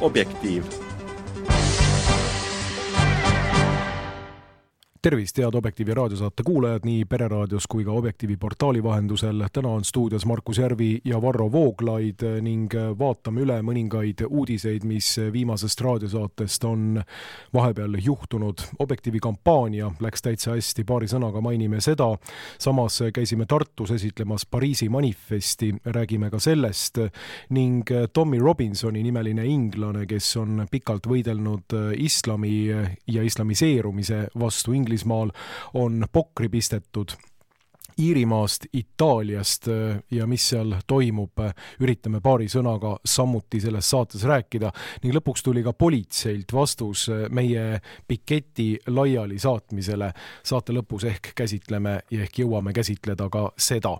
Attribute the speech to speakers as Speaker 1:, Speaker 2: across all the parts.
Speaker 1: Objektiiv.
Speaker 2: Tervist, head Objektiivi raadiosaate kuulajad nii Pereraadios kui ka Objektiivi portaali vahendusel. Täna on stuudios Markus Järvi ja Varro Vooglaid ning vaatame üle mõningaid uudiseid, mis viimasest raadiosaatest on vahepeal juhtunud. Objektiivi kampaania läks täitsa hästi, paari sõnaga mainime seda. Samas käisime Tartus esitlemas Pariisi manifesti, räägime ka sellest ning Tommy Robinsoni nimeline inglane, kes on pikalt võidelnud islami ja islamiseerumise vastu Inglismaal, on pokri pistetud Iirimaast, Itaaliast ja mis seal toimub, üritame paari sõnaga samuti selles saates rääkida ning lõpuks tuli ka politseilt vastus meie piketi laiali saatmisele. Saate lõpus ehk käsitleme ja ehk jõuame käsitleda ka seda.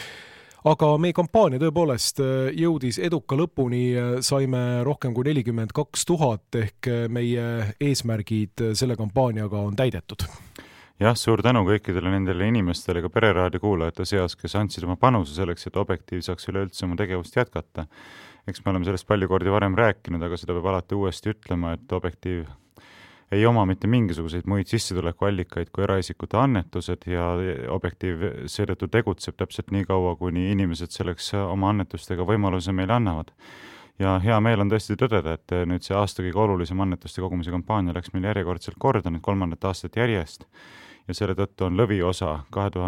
Speaker 2: Aga meie kampaania tõepoolest jõudis eduka lõpuni, saime rohkem kui 42 000 ehk meie eesmärgid selle kampaaniaga on täidetud.
Speaker 3: Jah, suur tänu kõikidele nendele inimestele ka Pereraadio kuulajate seas, kes andsid oma panuse selleks, et Objektiiv saaks üleüldse oma tegevust jätkata. Eks me oleme sellest palju kordi varem rääkinud, aga seda peab alati uuesti ütlema, et Objektiiv ei oma mitte mingisuguseid muid sissetulekuallikaid kui eraisikute annetused ja Objektiiv seetõttu tegutseb täpselt nii kaua, kuni inimesed selleks oma annetustega võimaluse meile annavad. Ja hea meel on tõesti tõdeda, et nüüd see aasta kõige olulisem annetuste kogumise kampaania läks meil järjekordselt korda, nüüd 3. aastat järjest. Ja selle tõttu on lõviosa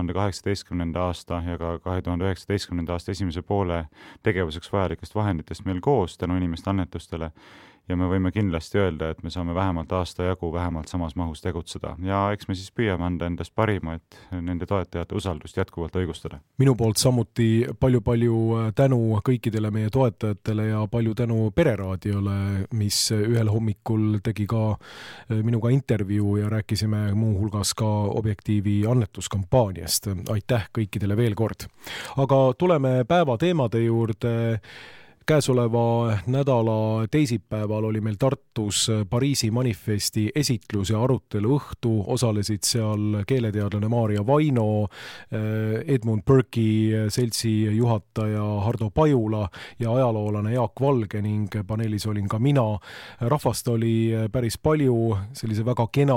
Speaker 3: 2018. aasta ja ka 2019. aasta esimese poole tegevuseks vajalikest vahenditest meil koos tänu inimeste annetustele. Ja me võime kindlasti öelda, et me saame vähemalt aasta jagu vähemalt samas mahus tegutseda. Ja eks me siis püüame anda endast parima, et nende toetajate usaldust jätkuvalt õigustada.
Speaker 2: Minu poolt samuti palju tänu kõikidele meie toetajatele ja palju tänu Pereraadiole, mis ühel hommikul tegi ka minuga intervjuu ja rääkisime muuhulgas ka Objektiivi annetuskampaaniast. Aitäh kõikidele veel kord. Aga tuleme päeva teemade juurde. Käesoleva nädala teisipäeval oli meil Tartus Pariisi manifesti esitlus ja arutelu õhtu. Osalesid seal keeleteadlane Maarja Vaino, Edmund Burke'i seltsi juhataja Hardo Pajula ja ajaloolane Jaak Valge ning paneelis olin ka mina. Rahvast oli päris palju, sellise väga kena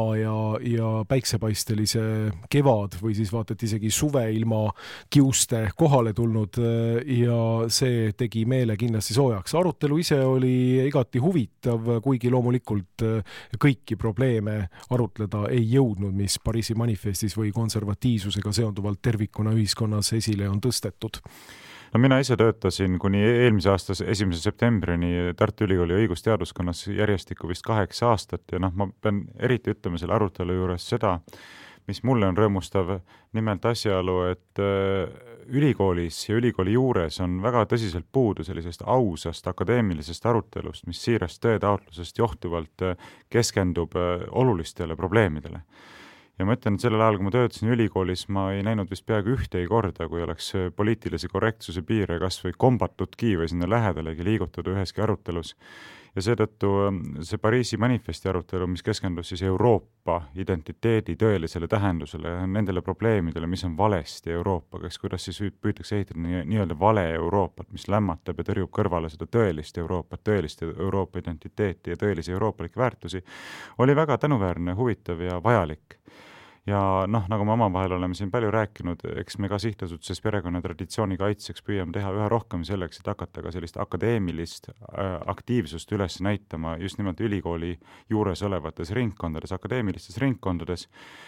Speaker 2: ja päiksepaistelise kevad või siis vaatad isegi suve ilma kiuste kohale tulnud ja see tegi meele kindlasti soojaks. Arutelu ise oli igati huvitav, kuigi loomulikult kõiki probleeme arutleda ei jõudnud, mis Pariisi manifestis või konservatiivsusega seonduvalt tervikuna ühiskonnas esile on tõstetud.
Speaker 3: No mina ise töötasin kuni eelmise aasta 1. septembrini Tartu Ülikooli õigusteaduskonnas järjestikku vist 8 aastat ja ma pean eriti ütlema selle arutelu juures seda, mis mulle on rõõmustav, nimelt asjaolu, et ülikoolis ja ülikooli juures on väga tõsiselt puudu sellisest ausast akadeemilisest arutelust, mis siirast tõetaotlusest johtuvalt keskendub olulistele probleemidele. Ja ma ütlen, et sellel ajal, kui ma töötasin ülikoolis, ma ei näinud vist peaaegu ühtegi korda, kui oleks poliitilise korrektsuse piire kas või kombatudki või sinna lähedalegi liigutud üheski arutelus. Ja seetõttu see Pariisi manifesti arutelu, mis keskendus siis Euroopa identiteedi tõelisele tähendusele ja nendele probleemidele, mis on valesti Euroopaga, kuidas siis püütakse ehitada nii-öelda vale Euroopat, mis lämmatab ja tõrjub kõrvale seda tõelist Euroopat, tõelist Euroopa identiteeti ja tõelisi euroopalikke väärtusi, oli väga tänuväärne, huvitav ja vajalik. Ja nagu me omavahel oleme siin palju rääkinud, eks me ka sihtasutuses perekonna traditsiooni kaitseks püüame teha üha rohkem selleks, et hakata ka sellist akadeemilist aktiivsust üles näitama just nimelt ülikooli juures olevates ringkondades, akadeemilistes ringkondades.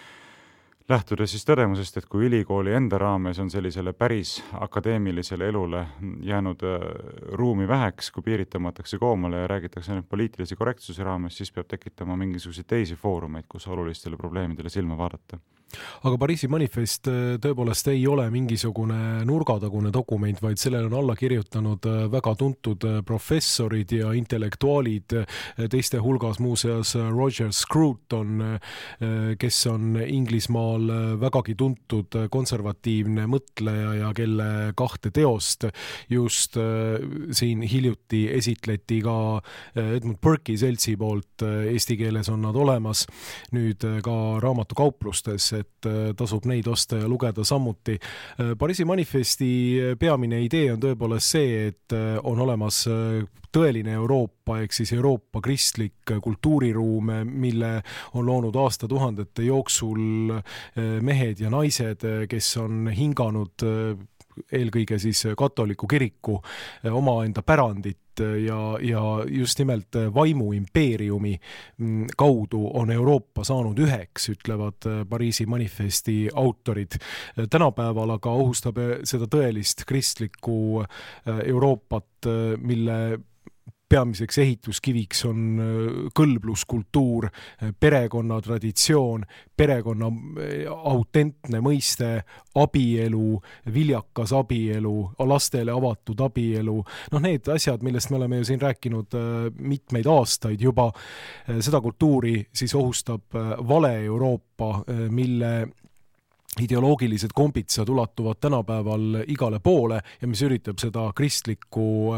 Speaker 3: Lähtudes siis tõdemusest, et kui ülikooli enda raames on sellisele päris akadeemilisele elule jäänud ruumi väheks, kui piiritamatakse koomale ja räägitakse nüüd poliitilise korrektsuse raames, siis peab tekitama mingisuguseid teisi foorumeid, kus olulistele probleemidele silma vaadata.
Speaker 2: Aga Pariisi manifest tõepoolest ei ole mingisugune nurgatagune dokument, vaid sellele on alla kirjutanud väga tuntud professorid ja intellektuaalid, teiste hulgas muuseas Roger Scruton, kes on Inglismaal vägagi tuntud konservatiivne mõtleja ja kelle 2 teost just siin hiljuti esitleti ka Edmund Burke'i seltsi poolt. Eesti keeles on nad olemas nüüd ka raamatukauplustes, et tasub neid osta ja lugeda samuti. Pariisi manifesti peamine idee on tõepoolest see, et on olemas tõeline Euroopa ehk siis Euroopa kristlik kultuuriruum, mille on loonud aastatuhandete jooksul mehed ja naised, kes on hinganud eelkõige siis katoliku kiriku omaenda pärandit ja just nimelt vaimuimpeeriumi kaudu on Euroopa saanud üheks, ütlevad Pariisi manifesti autorid. Tänapäeval aga ohustab seda tõelist kristlikku Euroopat, mille peamiseks ehituskiviks on kõlbluskultuur, perekonna traditsioon, perekonna autentne mõiste, abielu, viljakas abielu, lastele avatud abielu, need asjad, millest me oleme ju siin rääkinud mitmeid aastaid juba, seda kultuuri siis ohustab vale Euroopa, mille ideoloogilised kombitsad ulatuvad tänapäeval igale poole ja mis üritab seda kristlikku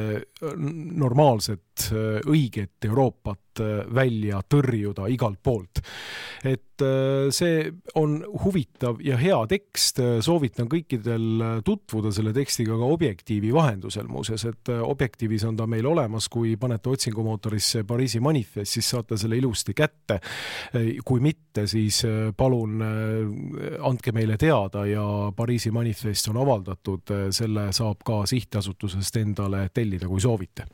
Speaker 2: normaalset, õiget Euroopat välja tõrjuda igalt poolt. Et see on huvitav ja hea tekst, soovitan kõikidel tutvuda selle tekstiga ka Objektiivi vahendusel muuseas, et Objektiivis on ta meil olemas, kui panete otsingumootorisse Pariisi manifest, siis saate selle ilusti kätte. Kui mitte, siis palun andke meile teada ja Pariisi manifest on avaldatud, selle saab ka sihtasutusest endale tellida, kui soovite.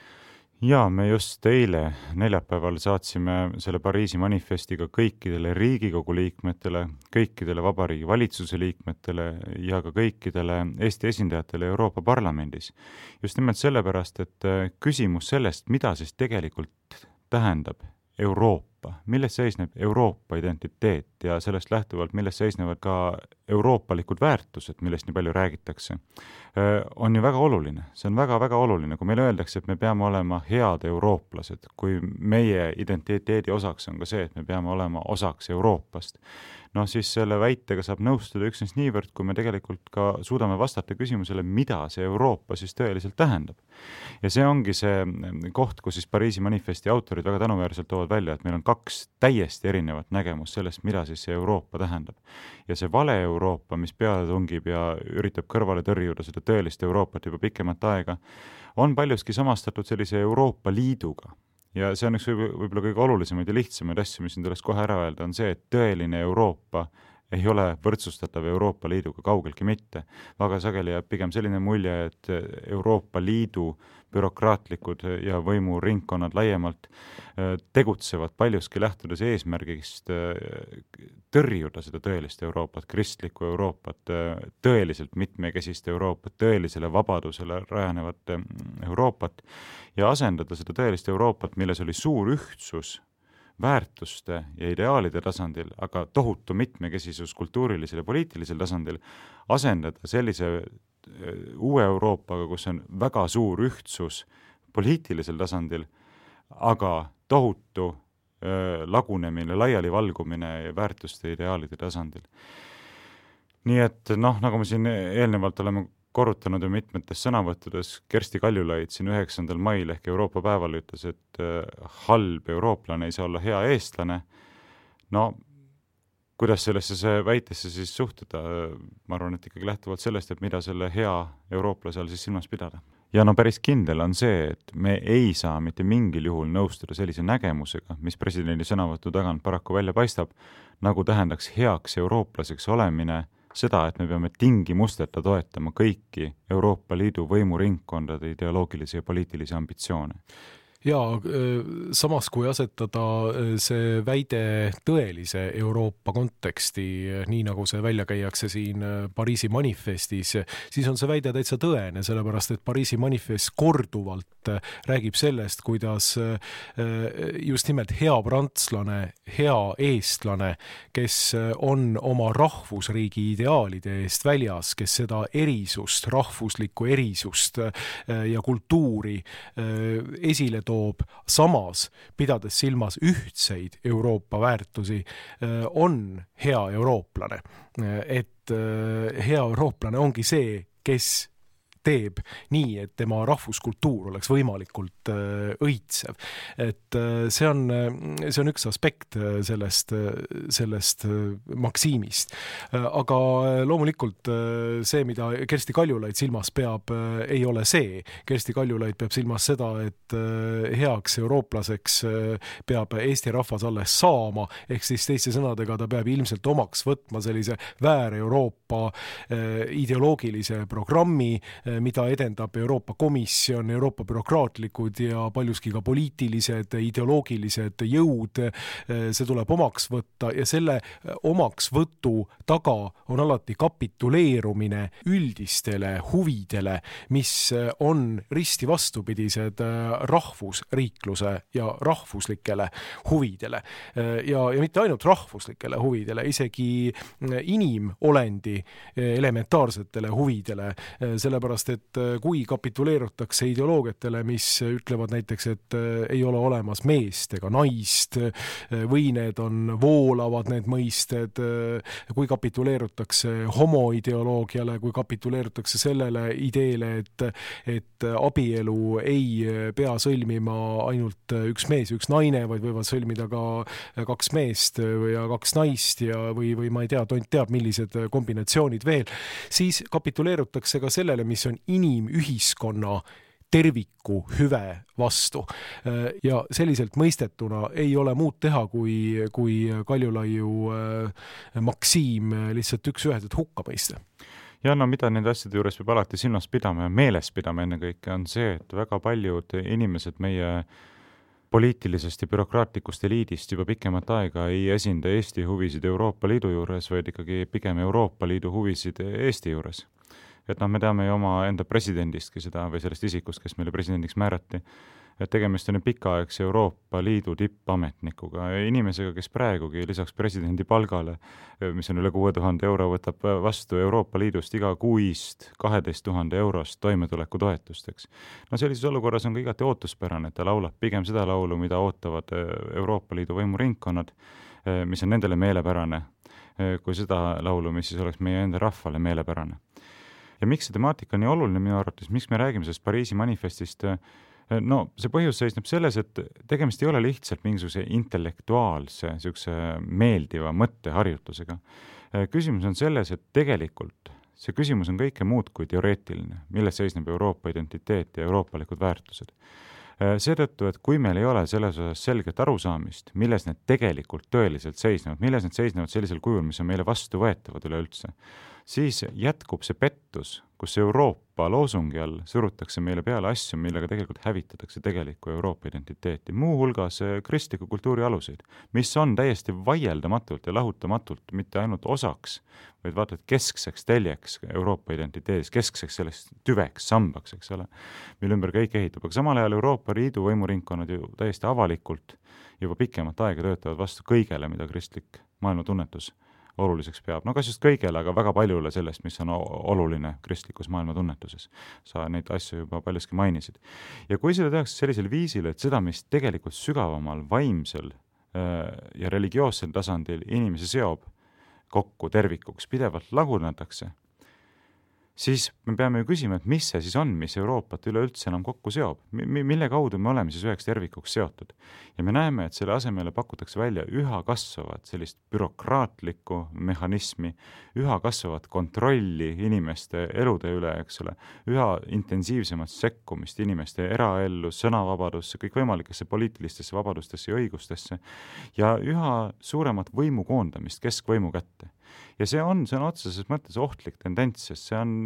Speaker 3: Ja me just eile neljapäeval saatsime selle Pariisi manifestiga kõikidele Riigikogu liikmetele, kõikidele Vabariigi Valitsuse liikmetele ja ka kõikidele Eesti esindajatele Euroopa Parlamendis. Just nimelt sellepärast, et küsimus sellest, mida siis tegelikult tähendab Euroopa, milles seisneb Euroopa identiteet ja sellest lähtuvalt, milles seisnevad ka euroopalikud väärtused, millest nii palju räägitakse, on ju väga oluline. See on väga-väga oluline, kui meile öeldakse, et me peame olema head eurooplased, kui meie identiteedi osaks on ka see, et me peame olema osaks Euroopast. Siis selle väitega saab nõustuda üksnes niivõrd, kui me tegelikult ka suudame vastata küsimusele, mida see Euroopa siis tõeliselt tähendab. Ja see ongi see koht, kus siis Pariisi manifesti autorid väga tänuväärselt toovad välja, et meil on kaks täiesti erinevat nägemust sellest, mida siis see Euroopa tähendab. Ja see vale Euroopa, mis peale tungib ja üritab kõrvale tõrjuda seda tõelist Euroopat juba pikemat aega, on paljuski samastatud sellise Euroopa Liiduga. Ja see on üks võib-olla kõige olulisemaid ja lihtsamaid asju, mis nüüd tuleks kohe ära öelda, on see, et tõeline Euroopa ei ole võrdsustatav Euroopa Liiduga, kaugeltki mitte. Väga sageli jääb pigem selline mulje, et Euroopa Liidu bürokraatlikud ja võimuringkonnad laiemalt tegutsevad paljuski lähtudes eesmärgist tõrjuda seda tõelist Euroopat, kristlikku Euroopat, tõeliselt mitmekesist Euroopat, tõelisele vabadusele rajanevat Euroopat ja asendada seda tõelist Euroopat, milles oli suur ühtsus väärtuste ja ideaalide tasandil, aga tohutu mitmekesisus kultuurilisel ja poliitilisel tasandil, asendada sellise uue Euroopaga, kus on väga suur ühtsus poliitilisel tasandil, aga tohutu lagunemine, laialivalgumine ja väärtuste ja ideaalide tasandil. Nii et nagu me siin eelnevalt oleme korrutanud ja mitmetes sõnavõttudes, Kersti Kaljulaid siin 9. mail ehk Euroopa päeval ütles, et halb eurooplane ei saa olla hea eestlane. Kuidas sellesse väitesse siis suhtuda? Ma arvan, et ikkagi lähtuvalt sellest, et mida selle hea eurooplase all siis silmas pidada. Ja päris kindel on see, et me ei saa mitte mingil juhul nõustuda sellise nägemusega, mis presidendi sõnavõtu tagant paraku välja paistab, nagu tähendaks heaks eurooplaseks olemine seda, et me peame tingimusteta toetama kõiki Euroopa Liidu võimuringkondade ideoloogilisi ja poliitilisi ambitsioone.
Speaker 2: Ja samas kui asetada see väide tõelise Euroopa konteksti, nii nagu see välja käiakse siin Pariisi manifestis, siis on see väide täitsa tõene, sellepärast et Pariisi manifest korduvalt räägib sellest, kuidas just nimelt hea prantslane, hea eestlane, kes on oma rahvusriigi ideaalide eest väljas, kes seda erisust, rahvuslikku erisust ja kultuuri esile toob, samas pidades silmas ühtseid Euroopa väärtusi, on hea eurooplane. Et hea eurooplane ongi see, kes teeb nii, et tema rahvuskultuur oleks võimalikult õitsev. Et see on üks aspekt sellest maksiimist. Aga loomulikult see, mida Kersti Kaljulaid silmas peab, ei ole see. Kersti Kaljulaid peab silmas seda, et heaks eurooplaseks peab Eesti rahvas alles saama, ehk siis teiste sõnadega ta peab ilmselt omaks võtma sellise väär-Euroopa ideoloogilise programmi, mida edendab Euroopa Komisjon, Euroopa bürokraatlikud ja paljuski ka poliitilised, ideoloogilised jõud. See tuleb omaks võtta ja selle omaksvõtu taga on alati kapituleerumine üldistele huvidele, mis on risti vastupidised rahvusriikluse ja rahvuslikele huvidele. Ja mitte ainult rahvuslikele huvidele, isegi inimolendi elementaarsetele huvidele, sellepärast et kui kapituleerutakse ideoloogiatele, mis ütlevad näiteks, et ei ole olemas meest ega naist või need on voolavad need mõisted, kui kapituleerutakse homoideoloogiale, kui kapituleerutakse sellele ideele, et abielu ei pea sõlmima ainult üks mees ja üks naine, vaid võivad sõlmida ka kaks meest ja kaks naist või ma ei tea, tont teab, millised kombinatsioonid veel, siis kapituleerutakse ka sellele, mis on inimühiskonna terviku hüve vastu. Ja selliselt mõistetuna ei ole muud teha, kui Kaljulaiu maksiim lihtsalt üks-üheselt hukka mõista.
Speaker 3: Ja no mida nende asjade juures peab alati silmas pidama ja meeles pidama ennekõike on see, et väga paljud inimesed meie poliitilisest ja bürokraatlikust eliidist juba pikemat aega ei esinda Eesti huvisid Euroopa Liidu juures, vaid ikkagi pigem Euroopa Liidu huvisid Eesti juures. Et me teame ju oma enda presidendistki seda või sellest isikust, kes meile presidendiks määrati, et tegemist on pikaaegse Euroopa Liidu tippametnikuga ja inimesega, kes praegugi lisaks presidendi palgale, mis on üle 6000 euro, võtab vastu Euroopa Liidust iga kuist 12 000 eurost toimetuleku toetusteks. No sellises olukorras on ka igati ootuspärane, et ta laulab pigem seda laulu, mida ootavad Euroopa Liidu võimuringkonnad, mis on nendele meelepärane, kui seda laulu, mis siis oleks meie enda rahvale meelepärane. Ja miks see temaatika on nii oluline minu arvates, miks me räägime sellest Pariisi manifestist? No see põhjus seisneb selles, et tegemist ei ole lihtsalt mingisuguse intellektuaalse, meeldiva mõtteharjutusega. Küsimus on selles, et tegelikult see küsimus on kõike muud kui teoreetiline, milles seisneb Euroopa identiteet ja euroopalikud väärtused. Seetõttu, et kui meil ei ole selles osas selget arusaamist, milles need tegelikult tõeliselt seisnevad, milles need seisnevad sellisel kujul, mis on meile vastu võetavad üleüldse, siis jätkub see pettus, kus Euroopa loosungi all surutakse meile peale asju, millega tegelikult hävitatakse tegelikku Euroopa identiteeti, muuhulgas kristliku kultuuri aluseid, mis on täiesti vaieldamatult ja lahutamatult mitte ainult osaks, vaid vaatad keskseks teljeks Euroopa identiteedis, keskseks sellest tüveks, sambaks, eks ole, mille ümber kõik ehitab. Aga samal ajal Euroopa Liidu võimuringkonnad ju täiesti avalikult juba pikemat aega töötavad vastu kõigele, mida kristlik maailmatunnetus oluliseks peab. No kas just kõigele, aga väga paljule sellest, mis on oluline kristlikus maailmatunnetuses. Sa neid asju juba paljuski mainisid. Ja kui seda tehakse sellisel viisil, et seda, mis tegelikult sügavamal vaimsel ja religioossel tasandil inimesi seob kokku tervikuks, pidevalt lagunetakse, siis me peame ju küsima, et mis see siis on, mis Euroopat üleüldse enam kokku seob, mille kaudu me oleme siis üheks tervikuks seotud. Ja me näeme, et selle asemele pakutakse välja üha kasvavat sellist bürokraatlikku mehhanismi, üha kasvavat kontrolli inimeste elude üle, eks ole, üha intensiivsemat sekkumist inimeste eraellu, sõnavabadusse, kõikvõimalikesse poliitilistesse vabadustesse ja õigustesse ja üha suuremat võimu koondamist keskvõimu kätte. Ja see on otseses mõttes ohtlik tendents, sest see on,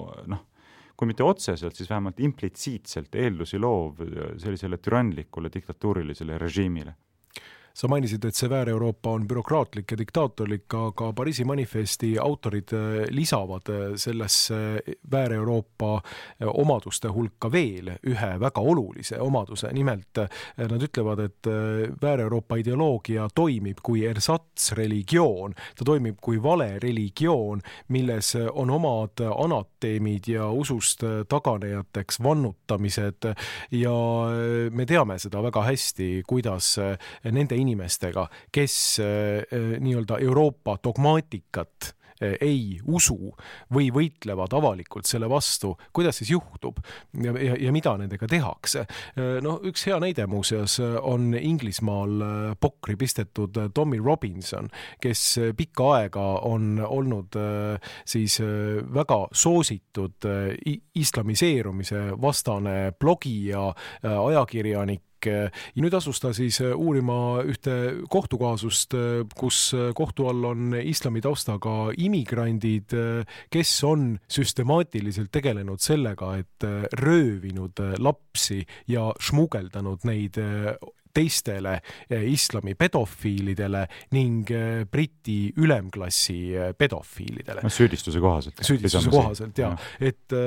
Speaker 3: kui mitte otseselt, siis vähemalt implitsiitselt eeldusi loov sellisele türanlikule diktatuurilisele režiimile.
Speaker 2: Sa mainisid, et see väär-Euroopa on bürokraatlik ja diktaatorlik, aga Pariisi manifesti autorid lisavad sellesse väär-Euroopa omaduste hulka veel ühe väga olulise omaduse. Nimelt nad ütlevad, et väär-Euroopa ideoloogia toimib kui ersatsreligioon. Ta toimib kui vale religioon, milles on omad anateemid ja usust taganejateks vannutamised ja me teame seda väga hästi, kuidas nende inimestega, kes nii-öelda Euroopa dogmaatikat ei usu või võitlevad avalikult selle vastu, kuidas siis juhtub ja mida nendega tehakse. No üks hea näide muuseas on Inglismaal pokri pistetud Tommy Robinson, kes pikka aega on olnud siis väga soositud islamiseerumise vastane blogija, ajakirjanik. Ja nüüd asus ta siis uurima ühte kohtukaasust, kus kohtu all on islami taustaga immigrandid, kes on süstemaatiliselt tegelenud sellega, et röövinud lapsi ja šmugeldanud neid teistele islami pedofiilidele ning Briti ülemklassi pedofiilidele.
Speaker 3: Süüdistuse kohaselt.
Speaker 2: Süüdistuse kohaselt, jah. Et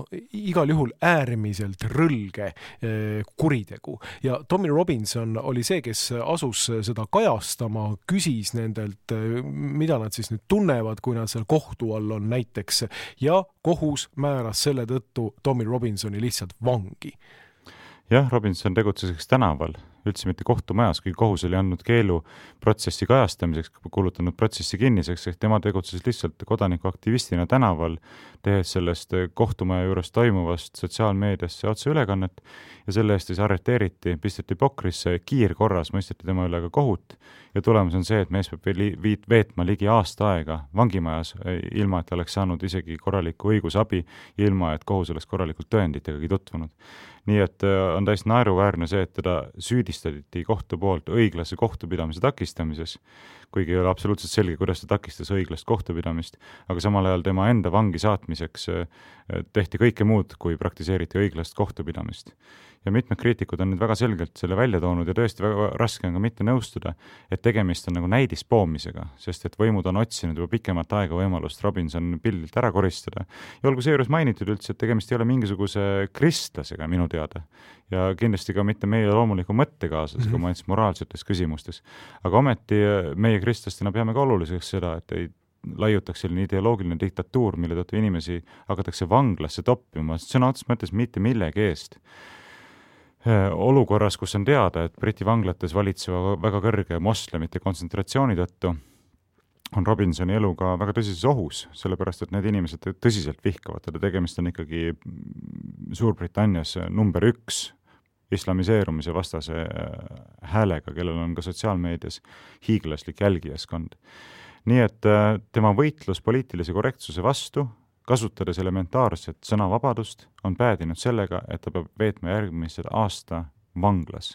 Speaker 2: igal juhul äärmiselt rõlge kuritegu. Ja Tommy Robinson oli see, kes asus seda kajastama, küsis nendelt, mida nad siis nüüd tunnevad, kui nad seal kohtu all on näiteks, ja kohus määras selle tõttu Tommy Robinsoni lihtsalt vangi.
Speaker 3: Jah, Robinson tegutses tänaval, üldse mitte kohtumajas, kui kohus oli andnud keelu protsessi kajastamiseks, kuulutanud protsessi kinniseks, ehk tema tegutses lihtsalt kodanikuaktivistina tänaval, tehes sellest kohtumaja juures toimuvast sotsiaalmeediasse otseülekannet ja selle eest siis arreteeriti, pisteti pokrisse, kiirkorras mõisteti tema üle ka kohut ja tulemus on see, et mees peab veetma ligi aasta aega vangimajas, ilma et oleks saanud isegi korralikku õigusabi, ilma et kohus oleks korralikult tõenditegagi tutvunud. Nii et on täiesti naeruväärne see, et teda süüdistati kohtu poolt õiglase kohtupidamise takistamises, kuigi ei ole absoluutselt selge, kuidas ta takistas õiglast kohtupidamist, aga samal ajal tema enda vangi saatmiseks tehti kõike muud, kui praktiseeriti õiglast kohtupidamist. Ja mitmed kriitikud on nüüd väga selgelt selle välja toonud ja tõesti väga raske on ka mitte nõustuda, et tegemist on nagu näidispoomisega, sest et võimud on otsinud juba pikemat aega võimalust Robinson pildilt ära koristada. Ja olgu seejuures mainitud üldse, et tegemist ei ole mingisuguse kristlasega minu teada ja kindlasti ka mitte meie loomuliku mõttekaaslasega moraalsetes küsimustes. Aga ometi meie kristlastena peame ka oluliseks seda, et ei laiutaks selline ideoloogiline diktatuur, mille tõttu inimesi hakatakse vanglasse toppima, sõna otseses mõttes mitte millegi eest. Olukorras, kus on teada, et Briti vanglates valitseva väga kõrge moslemite kontsentratsiooni tõttu on Robinsoni elu ka väga tõsises ohus, sellepärast et need inimesed tõsiselt vihkavad teda, tegemist on ikkagi Suurbritannias number 1 islamiseerumise vastase häälega, kellel on ka sotsiaalmeedias hiiglaslik jälgijaskond. Nii et tema võitlus poliitilise korrektsuse vastu, kasutades elementaarset sõnavabadust, on päädinud sellega, et ta peab veetma järgmised aasta vanglas,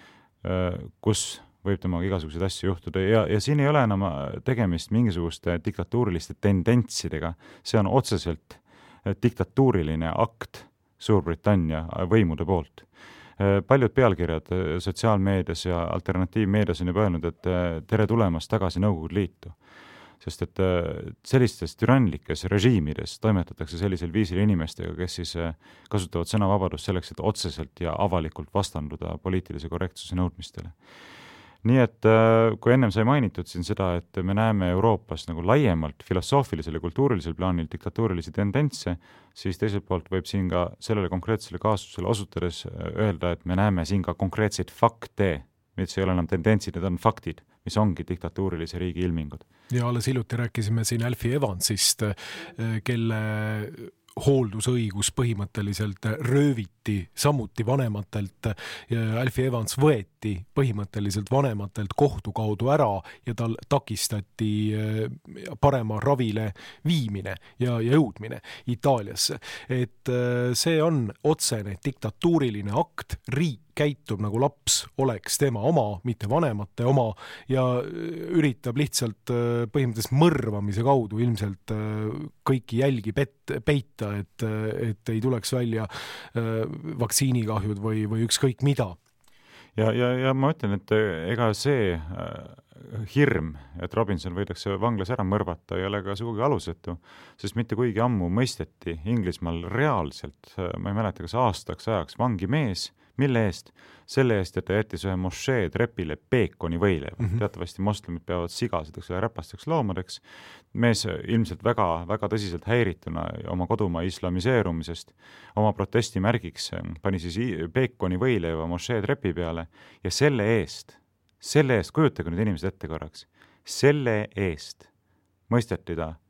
Speaker 3: kus võib temaga igasuguseid asju juhtuda ja siin ei ole enam tegemist mingisuguste diktatuuriliste tendentsidega, see on otseselt diktatuuriline akt Suurbritannia võimude poolt. Paljud pealkirjad sotsiaalmeedias ja alternatiivmeedias on juba öelnud, et tere tulemast tagasi Nõukogude Liitu. Sest et sellistes türanlikes režiimides toimetatakse sellisel viisil inimestega, kes siis kasutavad sõnavabadust selleks, et otseselt ja avalikult vastanduda poliitilise korrektsuse nõudmistele. Nii et kui ennem sai mainitud siin seda, et me näeme Euroopas nagu laiemalt filosoofilisel ja kultuurilisel plaanil diktatuurilisi tendentse, siis teiselt poolt võib siin ka sellele konkreetsele kaasusele osutades öelda, et me näeme siin ka konkreetseid fakte, mis ei ole enam tendentsid, need on faktid, mis ongi diktatuurilise riigi ilmingud.
Speaker 2: Ja alles hiljuti rääkisime siin Alfie Evansist, kelle hooldusõigus põhimõtteliselt rööviti samuti vanematelt. Alfie Evans võeti põhimõtteliselt vanematelt kohtu kaudu ära ja tal takistati parema ravile viimine ja jõudmine Itaaliasse. Et see on otsene diktatuuriline akt, riik käitub nagu laps oleks tema oma, mitte vanemate oma ja üritab lihtsalt põhimõtteliselt mõrvamise kaudu ilmselt kõiki jälgi peita, et ei tuleks välja vaktsiinikahjud või ükskõik mida.
Speaker 3: Ja ma ütlen, et ega see hirm, et Robinson võidakse vanglas ära mõrvata, ei ole ka sugugi alusetu, sest mitte kuigi ammu mõisteti Inglismaal reaalselt, ma ei mäleta, kas aastaks ajaks vangi mees, mille eest? Selle eest, et ta jättis ühe mošee trepile peekoni võileiva. Teatavasti moslemid peavad sigasideks ja räpasteks loomadeks. Mees ilmselt väga, väga tõsiselt häirituna oma kodumaa islamiseerumisest oma protesti märgiks pani siis peekoni võileiva mošee trepi peale ja selle eest, kujutage nüüd inimesed ette korraks, selle eest mõisteti ta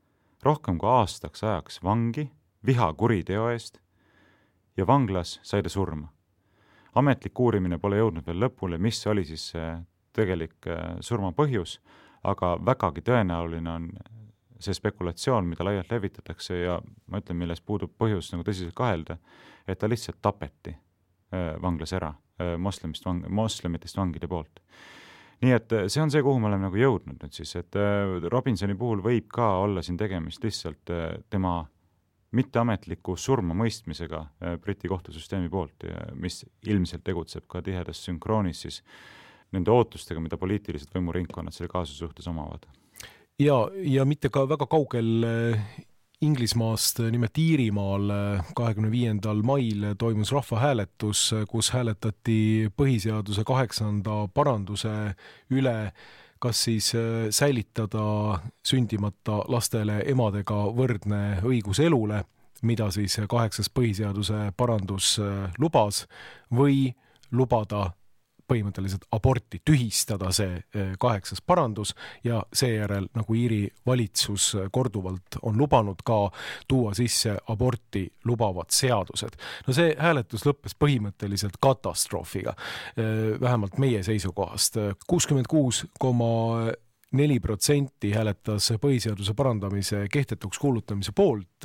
Speaker 3: rohkem kui aastaks ajaks vangi vihakuriteo eest ja vanglas sai ta surma. Ametlik uurimine pole jõudnud veel lõpule, mis oli siis see tegelik surma põhjus, aga vägagi tõenäoline on see spekulatsioon, mida laialt levitatakse ja ma ütlen, milles puudub põhjus nagu tõsiselt kahelda, et ta lihtsalt tapeti vanglas ära moslemitest vangide poolt. Nii et see on see, kuhu me oleme nagu jõudnud nüüd siis, et Robinsoni puhul võib ka olla siin tegemist lihtsalt tema mitteametliku surma mõistmisega Briti kohtusüsteemi poolt, mis ilmselt tegutseb ka tihedas sünkroonis siis nende ootustega, mida poliitilised võimuringkonnad selle kaasuse suhtes omavad.
Speaker 2: Ja mitte ka väga kaugel Inglismaast, nimelt Iirimaal 25. mail toimus rahvahääletus, kus hääletati põhiseaduse 8. paranduse üle, kas siis säilitada sündimata lastele emadega võrdne õigus elule, mida siis 8. põhiseaduse parandus lubas, või lubada põhimõtteliselt aborti, tühistada see 8. parandus ja seejärel, nagu Iiri valitsus korduvalt on lubanud, ka tuua sisse aborti lubavad seadused. No see hääletus lõppes põhimõtteliselt katastroofiga, vähemalt meie seisukohast. 66,4% hääletas põhiseaduse parandamise kehtetuks kuulutamise poolt,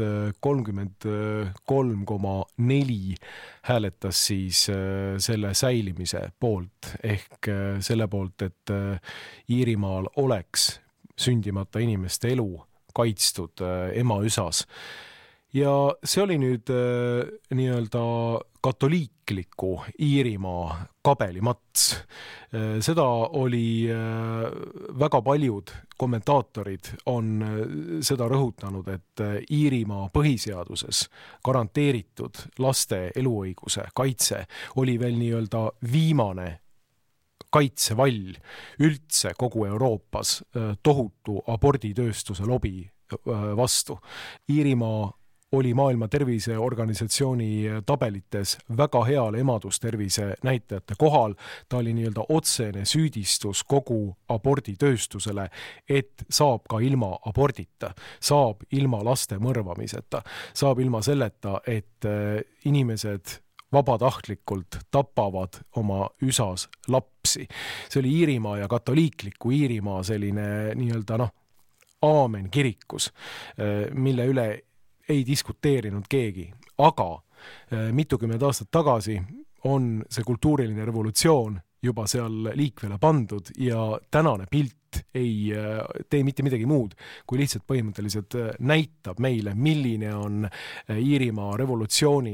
Speaker 2: 33,4% hääletas siis selle säilimise poolt, ehk selle poolt, et Iirimaal oleks sündimata inimeste elu kaitstud emaüsas. Ja see oli nüüd nii-öelda katoliikliku Iirimaa kabelimats. Seda oli väga paljud kommentaatorid on seda rõhutanud, et Iirimaa põhiseaduses garanteeritud laste eluõiguse kaitse oli veel nii-öelda viimane kaitsevall üldse kogu Euroopas tohutu aborditööstuse lobi vastu. Iirimaa oli Maailma Terviseorganisatsiooni tabelites väga heal emadustervise näitajate kohal. Ta oli nii-öelda otsene süüdistus kogu aborditööstusele, et saab ka ilma abordita, saab ilma laste mõrvamiseta, saab ilma selleta, et inimesed vabatahtlikult tapavad oma üsas lapsi. See oli Iirimaa ja katoliikliku Iirimaa selline nii-öelda aamen kirikus, mille üle ei diskuteerinud keegi, aga mitukümmend aastat tagasi on see kultuuriline revolutsioon juba seal liikvele pandud ja tänane pilt ei tee mitte midagi muud, kui lihtsalt põhimõtteliselt näitab meile, milline on Iirimaa revolutsiooni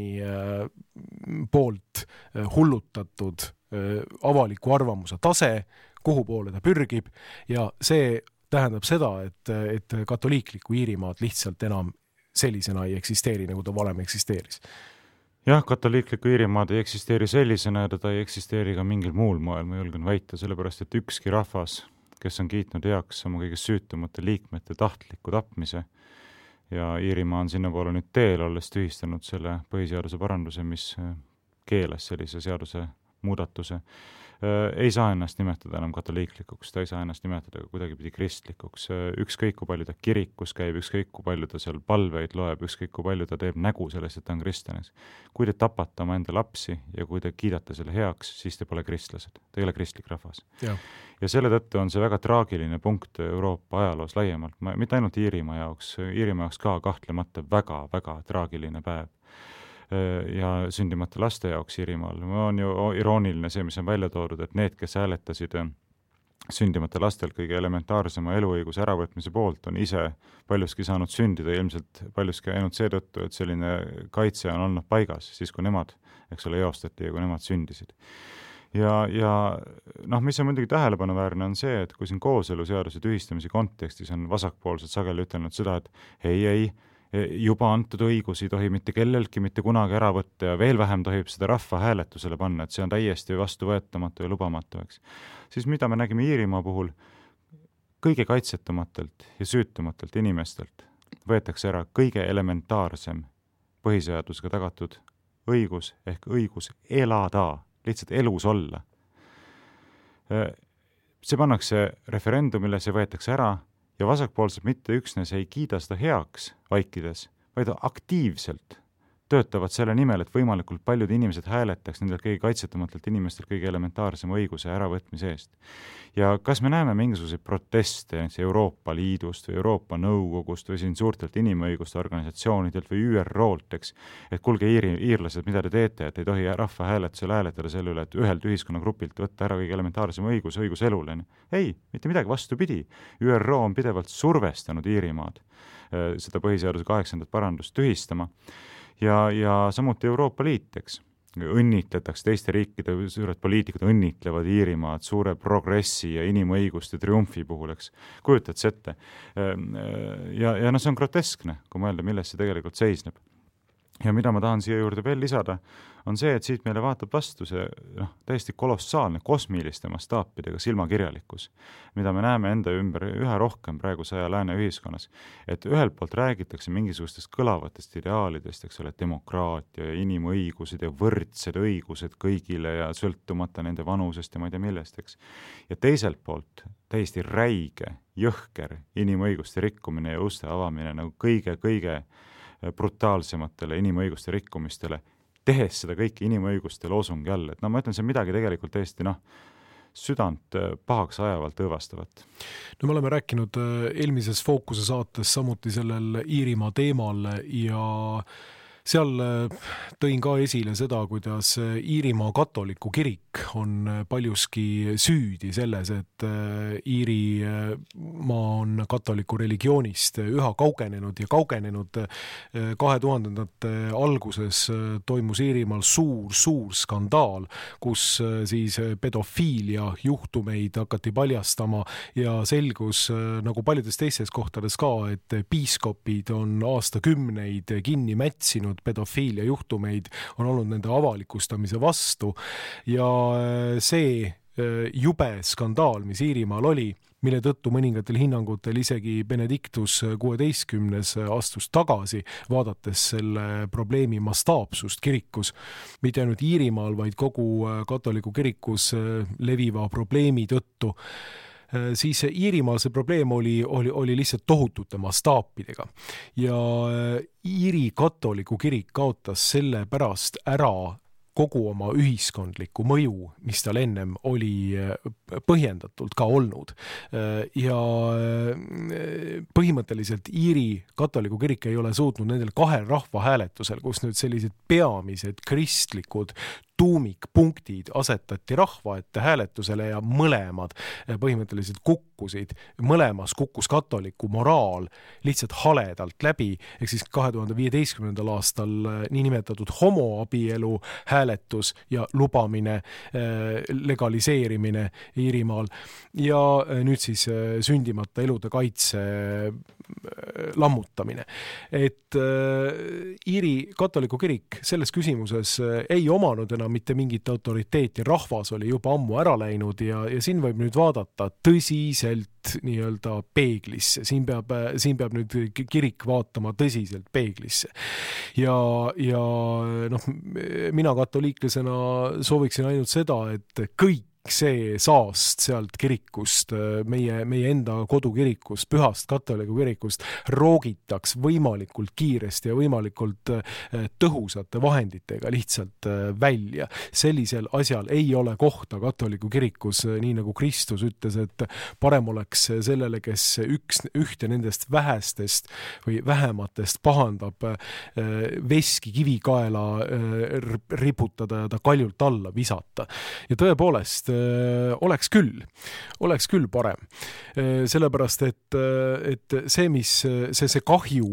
Speaker 2: poolt hullutatud avaliku arvamuse tase, kuhu poole ta pürgib, ja see tähendab seda, et katoliikliku Iirimaad lihtsalt enam sellisena ei eksisteeri, nagu ta varem eksisteeris.
Speaker 3: Jah, katoliikliku Iirimaad ei eksisteeri sellisena ja ta ei eksisteeri ka mingil muul moel, ma julgen väita, sellepärast et ükski rahvas, kes on kiitnud heaks oma kõige süütumate liikmete tahtliku tapmise ja Iirimaa on sinna poole nüüd teel, olles tühistanud selle põhiseaduse paranduse, mis keelas sellise seaduse muudatuse, ei saa ennast nimetada enam katoliiklikuks, ta ei saa ennast nimetada kuidagipidi kristlikuks. Ükskõik kui palju ta kirikus käib, ükskõik kui palju ta seal palveid loeb, ükskõik kui palju ta teeb nägu sellest, et ta on kristlanes. Kui te tapate oma enda lapsi ja kui te kiidate selle heaks, siis te pole kristlased. Ta ei ole kristlik rahvas. Ja selle tõttu on see väga traagiline punkt Euroopa ajaloos laiemalt. Mitte ainult Iirimaa jaoks ka kahtlemata väga-väga traagiline päev. Ja sündimata laste jaoks Iirimaal. On ju irooniline see, mis on välja toodud, et need, kes hääletasid sündimata lastel kõige elementaarsema eluõiguse äravõtmise poolt, on ise paljuski saanud sündida, ilmselt paljuski ainult seetõttu, et selline kaitse on olnud paigas, siis kui nemad, eostati ja kui nemad sündisid. Ja mis on muidugi tähelepanuväärne on see, et kui siin kooseluseaduse tühistamise kontekstis on vasakpoolsed sageli ütelnud seda, et ei, juba antud õigusi tohi mitte kelleltki mitte kunagi ära võtta ja veel vähem tohib seda rahva hääletusele panna, et see on täiesti vastuvõetamatu ja lubamatu, eks. Siis mida me nägime Iirimaa puhul, kõige kaitsetumatelt ja süütumatelt inimestelt võetakse ära kõige elementaarsem põhiseadusega tagatud õigus ehk õigus elada, lihtsalt elus olla. See pannakse referendumile, see võetakse ära ja vasakpoolsed mitte üksnes ei kiida seda heaks vaikides, vaid aktiivselt töötavad selle nimel, et võimalikult paljud inimesed hääletaks nendelt kõige kaitsetumatelt inimestelt kõige elementaarsema õiguse äravõtmise eest. Ja kas me näeme mingisuguseid proteste Euroopa Liidust või Euroopa Nõukogust või siin suurtelt inimõiguste organisatsioonidelt või ÜRO-lt, eks, et kuulge iirlased, mida te teete, et ei tohi rahva hääletusel hääletada selle üle, et ühelt ühiskonnagrupilt võtta ära kõige elementaarsem õigus elule. Ei, mitte midagi, vastupidi. ÜRO on pidevalt survestanud Iirimaad seda põhiseaduse 8. parandust tühistama. Ja samuti Euroopa Liit, eks, õnnitletakse teiste riikide, suured poliitikud õnnitlevad Iirimaad suure progressi ja inimõiguste triumfi puhul, eks, kujutad see ette. Ja see on groteskne, kui mõelda, milles see tegelikult seisneb. Ja mida ma tahan siia juurde veel lisada, on see, et siit meile vaatab vastu see täiesti kolossaalne kosmiliste mastaapidega silmakirjalikkus, mida me näeme enda ümber üha rohkem praeguse aja lääne ühiskonnas. Et ühelt poolt räägitakse mingisugustest kõlavatest ideaalidest, eks ole, demokraatia ja inimõigused ja võrdsed õigused kõigile ja sõltumata nende vanusest ja ma ei tea millest, eks. Ja teiselt poolt täiesti räige, jõhker inimõiguste rikkumine ja uste avamine nagu kõige brutaalsematele inimõiguste rikkumistele, tehes seda kõike inimõiguste loosungi all. Et ma ütlen, see on midagi tegelikult täiesti südant pahaks ajavalt õõvastavat.
Speaker 2: No me oleme rääkinud eelmises Fookuse saates samuti sellel Iirimaa teemal ja seal tõin ka esile seda, kuidas Iirimaa katoliku kirik on paljuski süüdi selles, et Iirimaa on katoliku religioonist üha kaugenenud ja kaugenenud. 2000-ndate alguses toimus Iirimaal suur skandaal, kus siis pedofiilia juhtumeid hakati paljastama ja selgus nagu paljudes teistes kohtades ka, et piiskopid on aastakümneid kinni mätsinud pedofiilia juhtumeid, on olnud nende avalikustamise vastu ja see jube skandaal, mis Iirimaal oli, mille tõttu mõningatel hinnangutel isegi Benedictus 16. astus tagasi, vaadates selle probleemi mastaapsust kirikus, mitte ainult Iirimaal, vaid kogu katoliku kirikus leviva probleemi tõttu. Siis Iirimaal see probleem oli lihtsalt tohutute mastaapidega ja Iiri katoliku kirik kaotas selle pärast ära kogu oma ühiskondliku mõju, mis tal ennem oli põhjendatult ka olnud. Ja põhimõtteliselt Iiri katoliku kirik ei ole suutnud nendel 2 rahvahääletusel, kus nüüd sellised peamised kristlikud tuumikpunktid asetati rahva ette hääletusele ja mõlemad põhimõtteliselt kukkusid. Mõlemas kukkus katoliku moraal lihtsalt haledalt läbi, ehk siis 2015. aastal niinimetatud homoabielu hääletus ja lubamine, legaliseerimine Iirimaal ja nüüd siis sündimata elude kaitse lammutamine. Et Iiri katoliku kirik selles küsimuses ei omanud enam mitte mingit autoriteeti, rahvas oli juba ammu ära läinud ja siin võib nüüd vaadata tõsiselt nii-öelda peeglisse. Siin peab nüüd kirik vaatama tõsiselt peeglisse. Ja mina katoliiklasena sooviksin ainult seda, et kõik see saast sealt kirikust, meie enda kodukirikust, pühast katoliku kirikust roogitaks võimalikult kiiresti ja võimalikult tõhusate vahenditega lihtsalt välja. Sellisel asjal ei ole kohta katoliku kirikus, nii nagu Kristus ütles, et parem oleks sellele, kes ühte nendest vähestest või vähematest pahandab, veski kivikaela riputada ja ta kaljult alla visata. Ja tõepoolest oleks küll parem. Sellepärast, et see kahju,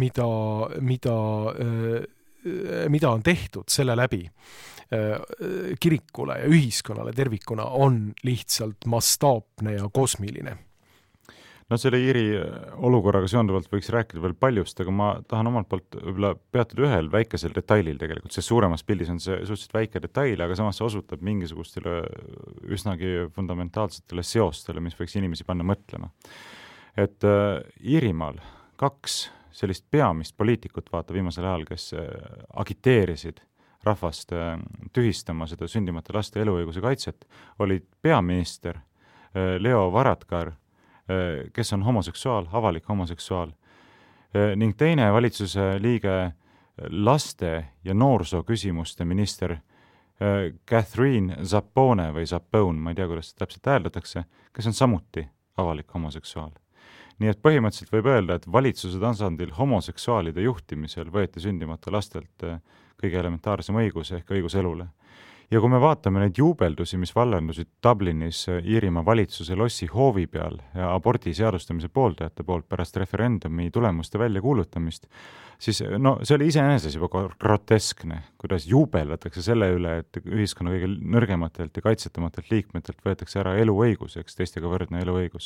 Speaker 2: mida on tehtud selle läbi kirikule ja ühiskonnale tervikuna, on lihtsalt mastaapne ja kosmiline.
Speaker 3: No selle Iiri olukorraga seonduvalt võiks rääkida veel paljust, aga ma tahan omalt poolt võib-olla peatuda ühel väikesel detailil tegelikult, sest suuremas pildis on see suhteliselt väike detail, aga samas see osutab mingisugustele üsnagi fundamentaalsetele seostele, mis võiks inimesi panna mõtlema. Et Iirimaal 2 sellist peamist poliitikut vaata viimasel ajal, kes agiteerisid rahvast tühistama seda sündimata laste eluõiguse kaitset, olid peaminister Leo Varadkar kes on homoseksuaal, avalik homoseksuaal. Ning teine valitsuse liige, laste ja noorsoo küsimuste minister Catherine Zappone või Zappone, ma ei tea, kuidas täpselt hääldatakse, kes on samuti avalik homoseksuaal. Nii et põhimõtteliselt võib öelda, et valitsuse tasandil homoseksuaalide juhtimisel võeti sündimata lastelt kõige elementaarsem õigus ehk õigus elule. Ja kui me vaatame neid juubeldusi, mis vallandusid Dublinis Iirimaa valitsuse lossi hoovi peal ja abordi seadustamise pooldajate poolt pärast referendumi tulemuste väljakuulutamist, siis no see oli iseenesest juba groteskne, kuidas juubeldatakse selle üle, et ühiskonna kõige nõrgematelt ja kaitsetumatelt liikmetelt võetakse ära eluõiguseks, teistega võrdne eluõigus.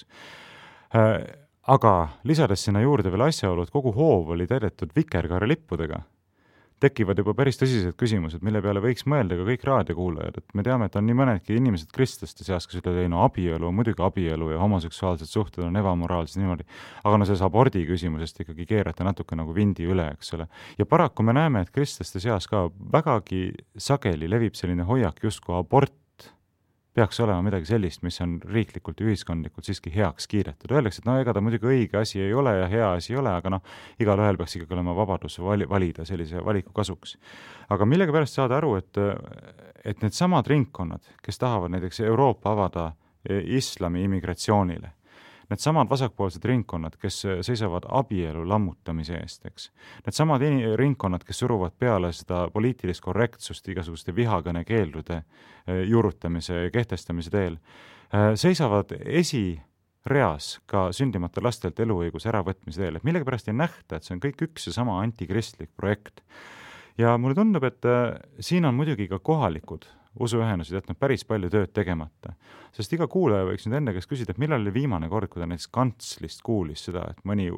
Speaker 3: Aga lisades sinna juurde veel asjaolu, et kogu hoov oli täidetud vikerkaarelippudega, tekivad juba päris tõsised küsimused, mille peale võiks mõelda ka kõik raadiokuulajad, et me teame, et on nii mõnedki inimesed kristlaste seas, kes ütlevad, ei no abielu, muidugi abielu ja homoseksuaalsed suhted on ebamoraalsed niimoodi, aga no selles abordi küsimusest ikkagi keerata natuke nagu vindi üle, eks ole. Ja paraku me näeme, et kristlaste seas ka vägagi sageli levib selline hoiak, justkui abort peaks olema midagi sellist, mis on riiklikult ja ühiskondlikult siiski heaks kiidetud. Öeldakse, et no ega ta muidugi õige asi ei ole ja hea asi ei ole, aga noh, igal ühel peaks ikkagi olema vabadus valida sellise valiku kasuks. Aga millega pärast saada aru, et need samad ringkonnad, kes tahavad näiteks Euroopa avada islami immigratsioonile, need samad vasakpoolsed ringkonnad, kes seisavad abielu lammutamise eest, eks. Need samad ringkonnad, kes suruvad peale seda poliitilist korrektsust igasuguste vihakõne keeldude juurutamise ja kehtestamise teel, seisavad esireas ka sündimata lastelt eluõiguse äravõtmise teel. Et millega pärast ei nähta, et see on kõik üks ja sama antikristlik projekt. Ja mulle tundub, et siin on muidugi ka kohalikud usuühendused jätnud päris palju tööd tegemata. Sest iga kuulaja võiks nüüd enda käest küsida, et millal oli viimane kord, kui ta näiteks kantslist kuulis seda, et mõni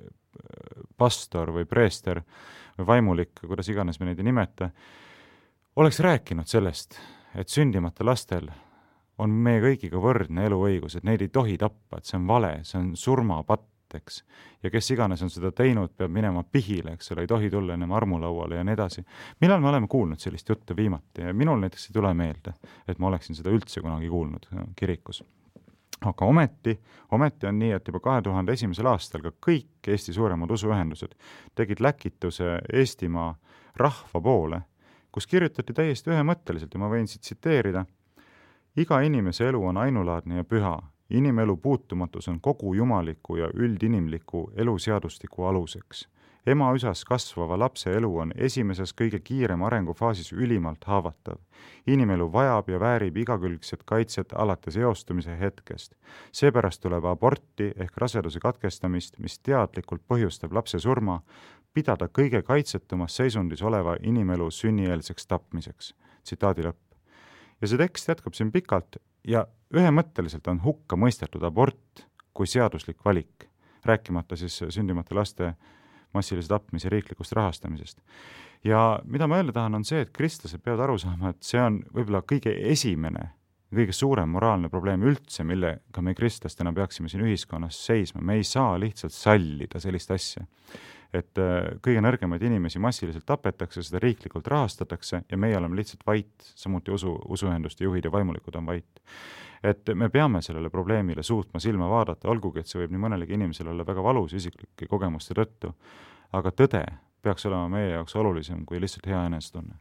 Speaker 3: pastor või preester või vaimulik, kuidas iganes me neid ei nimeta, oleks rääkinud sellest, et sündimata lastel on meie kõigiga võrdne eluõigus, et neid ei tohi tappa, et see on vale, see on surmapatt, eks. Ja kes iganes on seda teinud, peab minema pihile, eks ole, ei tohi tulla ennem armulauale ja nii edasi. Millal me oleme kuulnud sellist juttu viimati? Ja minul näiteks ei tule meelde, et ma oleksin seda üldse kunagi kuulnud kirikus. Aga ometi on nii, et juba 2001. aastal ka kõik Eesti suuremad usuühendused tegid läkituse Eestimaa rahva poole, kus kirjutati täiesti ühemõtteliselt, ja ma võin siit tsiteerida: iga inimese elu on ainulaadne ja püha. Inimelu puutumatus on kogu jumaliku ja üldinimliku eluseadustiku aluseks. Ema üsas kasvava lapse elu on esimeses kõige kiirem arengufaasis ülimalt haavatav. Inimelu vajab ja väärib igakülgset kaitset alates eostumise hetkest. Seepärast tuleb aborti ehk raseduse katkestamist, mis teadlikult põhjustab lapse surma, pidada kõige kaitsetumas seisundis oleva inimelu sünnieelseks tapmiseks. Tsitaadi lõpp. Ja see tekst jätkab siin pikalt ja ühemõtteliselt on hukka mõistetud abort kui seaduslik valik, rääkimata siis sündimata laste massilise tapmise riiklikust rahastamisest. Ja mida ma öelda tahan, on see, et kristlased peavad aru saama, et see on võib-olla kõige esimene, kõige suurem moraalne probleem üldse, millega me kristlastena peaksime siin ühiskonnas seisma. Me ei saa lihtsalt sallida sellist asja, et kõige nõrgemaid inimesi massiliselt tapetakse, seda riiklikult rahastatakse ja meie oleme lihtsalt vait, samuti usuühenduste juhid ja vaimulikud on vait. Et me peame sellele probleemile suutma silma vaadata, olgugi, et see võib nii mõnelegi inimesele olla väga valus isiklike kogemuste tõttu, aga tõde peaks olema meie jaoks olulisem kui lihtsalt hea enesetunne.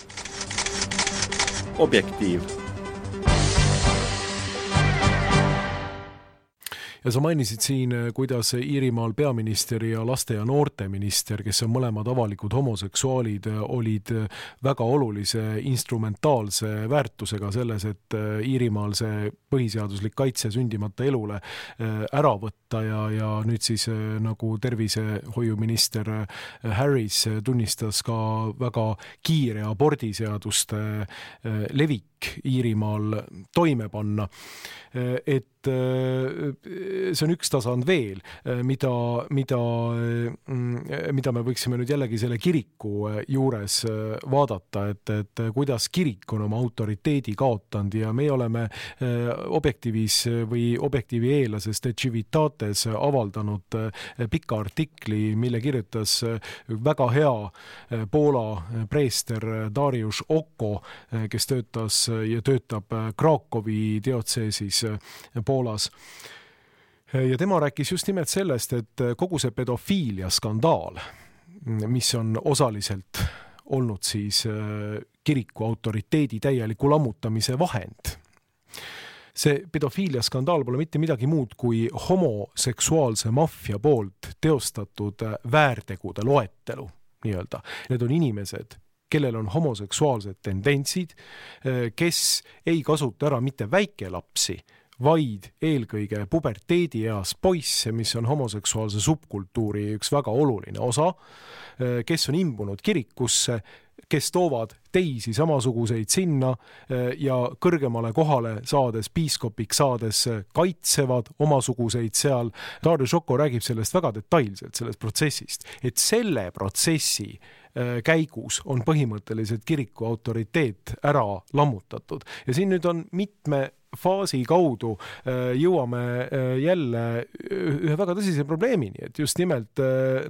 Speaker 1: Objektiiv.
Speaker 2: Ja sa mainisid siin, kuidas Iirimaal peaminister ja laste- ja noorteminister, kes on mõlemad avalikud homoseksuaalid, olid väga olulise instrumentaalse väärtusega selles, et Iirimaal see põhiseaduslik kaitse sündimata elule ära võtta ja nüüd siis nagu tervisehoiuminister Harris tunnistas ka väga kiire abordiseaduste levik Iirimaal toime panna. Et see on üks tasand veel, mida me võiksime nüüd jällegi selle kiriku juures vaadata, et kuidas kirik on oma autoriteedi kaotanud ja me oleme Objektiivis või Objektiivi eellases De Civitates avaldanud pika artikli, mille kirjutas väga hea Poola preester Dariusz Oko, kes töötab Krakowi diotseesis Poolas. Ja tema rääkis just nimelt sellest, et kogu see pedofiilia skandaal, mis on osaliselt olnud siis kiriku autoriteedi täieliku lammutamise vahend. See pedofiilia skandaal pole mitte midagi muud kui homoseksuaalse maffia poolt teostatud väärtegude loetelu, nii-öelda. Need on inimesed, kellel on homoseksuaalsed tendentsid, kes ei kasuta ära mitte väikelapsi, vaid eelkõige puberteedieas poisse, mis on homoseksuaalse subkultuuri üks väga oluline osa, kes on imbunud kirikusse, kes toovad teisi samasuguseid sinna ja kõrgemale kohale saades, piiskopiks saades kaitsevad omasuguseid seal. Dario Šoko räägib sellest väga detailselt, sellest protsessist, et selle protsessi käigus on põhimõtteliselt kiriku autoriteet ära lammutatud. Ja siin nüüd on mitme faasi kaudu jõuame jälle ühe väga tõsise probleemini, et just nimelt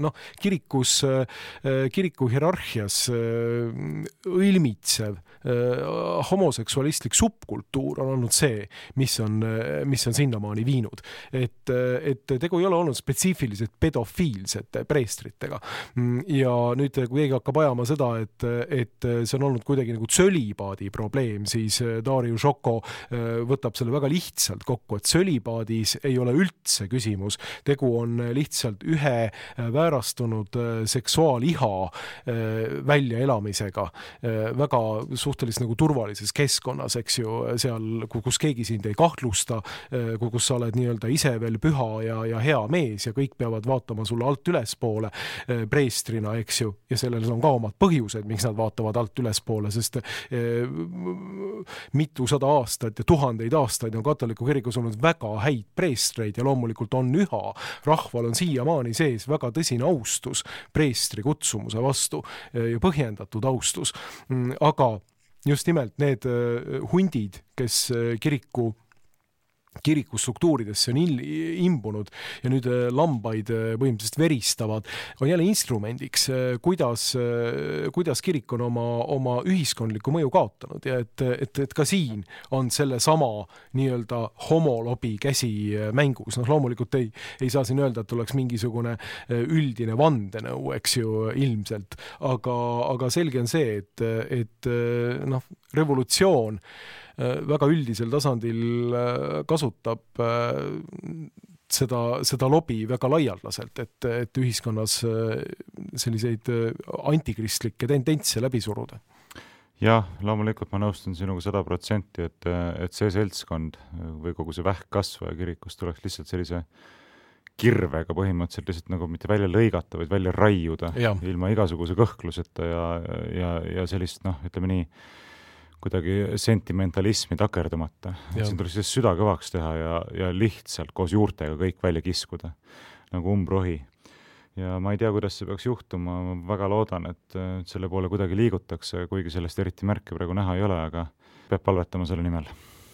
Speaker 2: kiriku hierarhias õilmitsev homoseksualistlik subkultuur on olnud see, mis on sinnamaani viinud. Et tegu ei ole olnud spetsiifiliselt pedofiilsete preestritega. Ja nüüd, kui keegi hakkab ajama seda, et see on olnud kuidagi nagu tsölibaadi probleem, siis Dario Šoko võtab selle väga lihtsalt kokku, et tsölibaadis ei ole üldse küsimus. Tegu on lihtsalt ühe väärastunud seksuaaliha väljaelamisega väga suhteliselt nagu turvalises keskkonnas, eks ju, seal, kus keegi sind ei kahtlusta, kus sa oled nii-öelda ise veel püha ja hea mees ja kõik peavad vaatama sulle alt ülespoole preestrina, eks ju, ja sellel on ka omad põhjused, miks nad vaatavad alt ülespoole, sest mitusada aastat ja tuhandeid aastaid on katoliku kirikus olnud väga häid preestreid ja loomulikult on üha. Rahval on siiamaani sees väga tõsine austus preestri kutsumuse vastu ja põhjendatud austus. Aga just nimelt need hundid, kes kirikustruktuuridesse on imbunud ja nüüd lambaid põhimõtteliselt veristavad, on jälle instrumendiks, kuidas kirik on oma ühiskondlikku mõju kaotanud ja et ka siin on selle sama nii-öelda homolobi käsi mängus. Loomulikult ei saa siin öelda, et oleks mingisugune üldine vandenõu, eks ju, ilmselt, aga selge on see, et revolutsioon väga üldisel tasandil kasutab seda lobi väga laialdaselt, et ühiskonnas selliseid antikristlikke tendentse läbi suruda.
Speaker 3: Jah, loomulikult ma nõustun sinuga 100%, et see seltskond või kogu see vähkkasvaja kirikus tuleks lihtsalt sellise kirvega põhimõtteliselt lihtsalt nagu mitte välja lõigata, vaid välja raiuda ilma igasuguse kõhkluseta ja sellist, ütleme nii, kuidagi sentimentalismi takerdumata. Siin tuleks siis süda kõvaks teha ja lihtsalt koos juurtega kõik välja kiskuda, nagu umbrohi. Ja ma ei tea, kuidas see peaks juhtuma, ma väga loodan, et selle poole kuidagi liigutakse, kuigi sellest eriti märke praegu näha ei ole, aga peab palvetama selle nimel.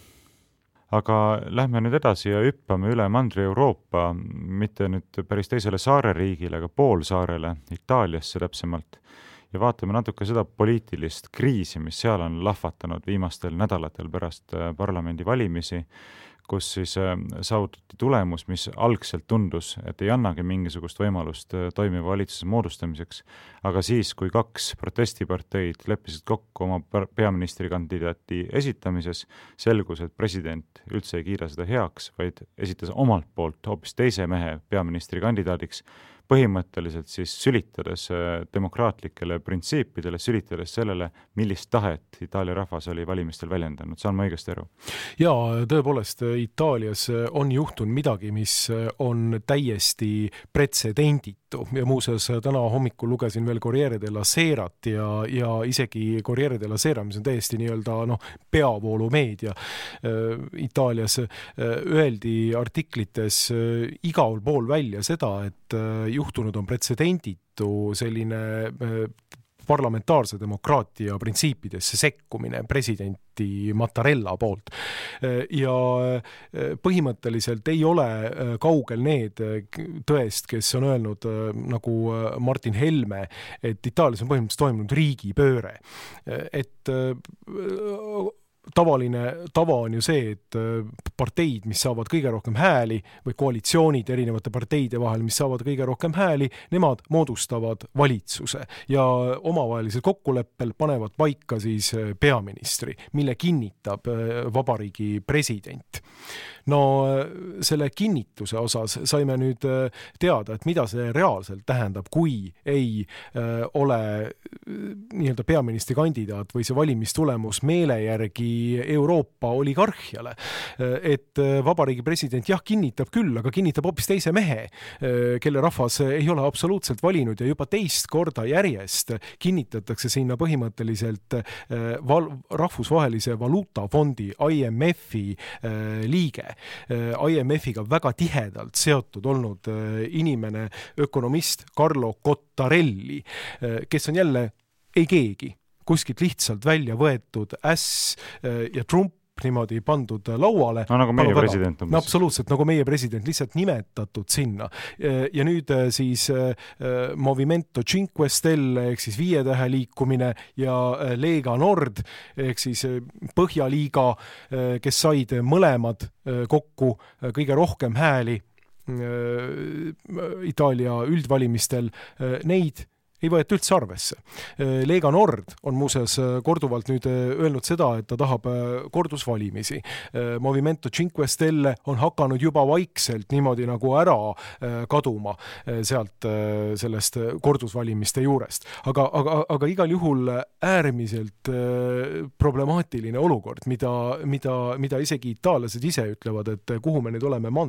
Speaker 3: Aga lähme nüüd edasi ja hüppame üle Mandri-Euroopa, mitte nüüd päris teisele saareriigile, aga poolsaarele, Itaaliasse täpsemalt. Ja vaatame natuke seda poliitilist kriisi, mis seal on lahvatanud viimastel nädalatel pärast parlamendi valimisi, kus siis saavutati tulemus, mis algselt tundus, et ei annagi mingisugust võimalust toimiva valitsuse moodustamiseks, aga siis, kui kaks protestiparteid leppisid kokku oma peaministrikandidaati esitamises, selgus, et president üldse ei kiida seda heaks, vaid esitas omalt poolt hoopis teise mehe peaministrikandidaadiks, põhimõtteliselt siis sülitades demokraatlikele printsiipidele, sülitades sellele, millist tahet Itaalia rahvas oli valimistel väljendanud. Saan ma õigesti aru?
Speaker 2: Jaa, tõepoolest Itaalias on juhtunud midagi, mis on täiesti pretsedenditu ja muuseas täna hommikul lugesin veel Corriere della Serat ja isegi Corriere della Sera, mis on täiesti nii-öelda peavoolumeedia Itaalias, öeldi artiklites igal pool välja seda, et juhtunud on pretsedenditu selline parlamentaarse demokraatia printsiipidesse sekkumine presidenti Mattarella poolt. Ja põhimõtteliselt ei ole kaugel need tõest, kes on öelnud nagu Martin Helme, et Itaalias on põhimõtteliselt toimunud riigipööre. Et tava on ju see, et parteid, mis saavad kõige rohkem hääli või koalitsioonid erinevate parteide vahel, mis saavad kõige rohkem hääli, nemad moodustavad valitsuse ja omavahelisel kokkuleppel panevad paika siis peaministri, mille kinnitab vabariigi president. No selle kinnituse osas saime nüüd teada, et mida see reaalselt tähendab, kui ei ole nii-öelda peaministri kandidaat või see valimistulemus meele järgi Euroopa oligarhiale. Et vabariigi president kinnitab küll, aga kinnitab hoopis teise mehe, kelle rahvas ei ole absoluutselt valinud ja juba teist korda järjest kinnitatakse sinna põhimõtteliselt rahvusvahelise valuutafondi IMF-i liige. IMF-iga väga tihedalt seotud olnud inimene, ökonomist Carlo Cottarelli, kes on jälle ei keegi, kuskilt lihtsalt välja võetud ja Trump niimoodi pandud lauale.
Speaker 3: No nagu meie president umbes.
Speaker 2: No, absoluutselt, nagu meie president, lihtsalt nimetatud sinna. Ja nüüd siis Movimento Cinque Stelle ehk siis 5 tähe liikumine ja Lega Nord ehk siis Põhjaliiga, kes said mõlemad kokku kõige rohkem hääli Itaalia üldvalimistel, neid ei võeta üldse arvesse. Lega Nord on muuseas korduvalt nüüd öelnud seda, et ta tahab kordusvalimisi. Movimento Cinque Stelle on hakanud juba vaikselt niimoodi nagu ära kaduma sealt sellest kordusvalimiste juurest. Aga igal juhul äärmiselt problemaatiline olukord, mida isegi itaallased ise ütlevad, et kuhu me nüüd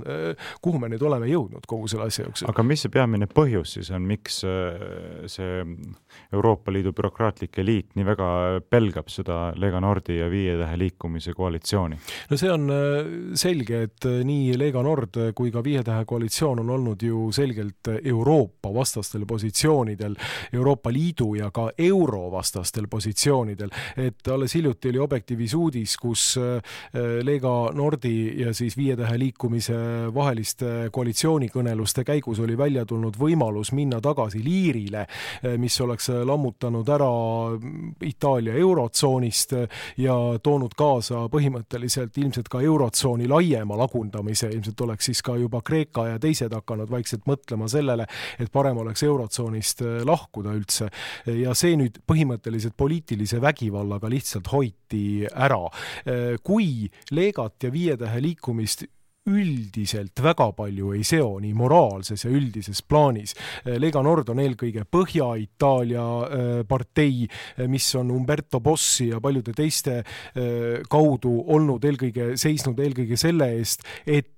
Speaker 2: oleme jõudnud kogu selle asja jooksul.
Speaker 3: Aga mis see peamine põhjus siis on, miks see Euroopa Liidu bürokraatlik eliit nii väga pelgab seda Lega Nordi ja 5 tähe liikumise koalitsiooni?
Speaker 2: No see on selge, et nii Lega Nord kui ka 5 tähe koalitsioon on olnud ju selgelt Euroopa vastastel positsioonidel, Euroopa Liidu ja ka euro vastastel positsioonidel. Et alles hiljuti oli Objektiivis uudis, kus Lega Nordi ja siis 5 tähe liikumise vaheliste koalitsioonikõneluste käigus oli välja tulnud võimalus minna tagasi liirile, mis oleks lammutanud ära Itaalia eurotsoonist ja toonud kaasa põhimõtteliselt ilmselt ka eurotsooni laiema lagundamise. Ilmselt oleks siis ka juba Kreeka ja teised hakanud vaikselt mõtlema sellele, et parem oleks eurotsoonist lahkuda üldse. Ja see nüüd põhimõtteliselt poliitilise vägivallaga lihtsalt hoiti ära. Kui Legat ja 5 tähe liikumist üldiselt väga palju ei seo nii moraalses ja üldises plaanis. Lega Nord on eelkõige Põhja-Itaalia partei, mis on Umberto Bossi ja paljude teiste kaudu seisnud eelkõige selle eest, et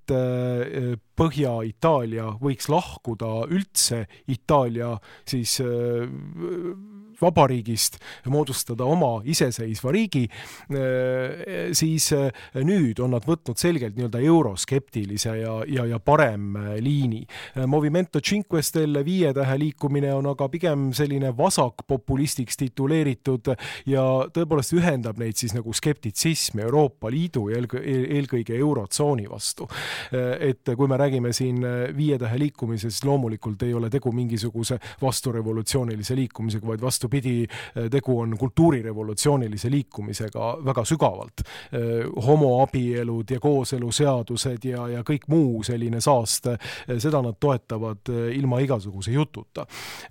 Speaker 2: Põhja-Itaalia võiks lahkuda üldse Itaalia siis vabariigist, moodustada oma iseseisva riigi, siis nüüd on nad võtnud selgelt nii-öelda euroskeptilise ja parem liini. Movimento Cinque Stelle 5 tähe liikumine on aga pigem selline vasakpopulistiks tituleeritud ja tõepoolest ühendab neid siis nagu skeptitsism Euroopa Liidu ja eelkõige eurotsooni vastu. Et kui me räägime siin 5 tähe liikumises, loomulikult ei ole tegu mingisuguse vasturevolutsioonilise liikumisega, vaid vastupidi, tegu on kultuurirevolutsioonilise liikumisega väga sügavalt. Homoabielud ja kooseluseadused ja kõik muu selline saast, seda nad toetavad ilma igasuguse jututa.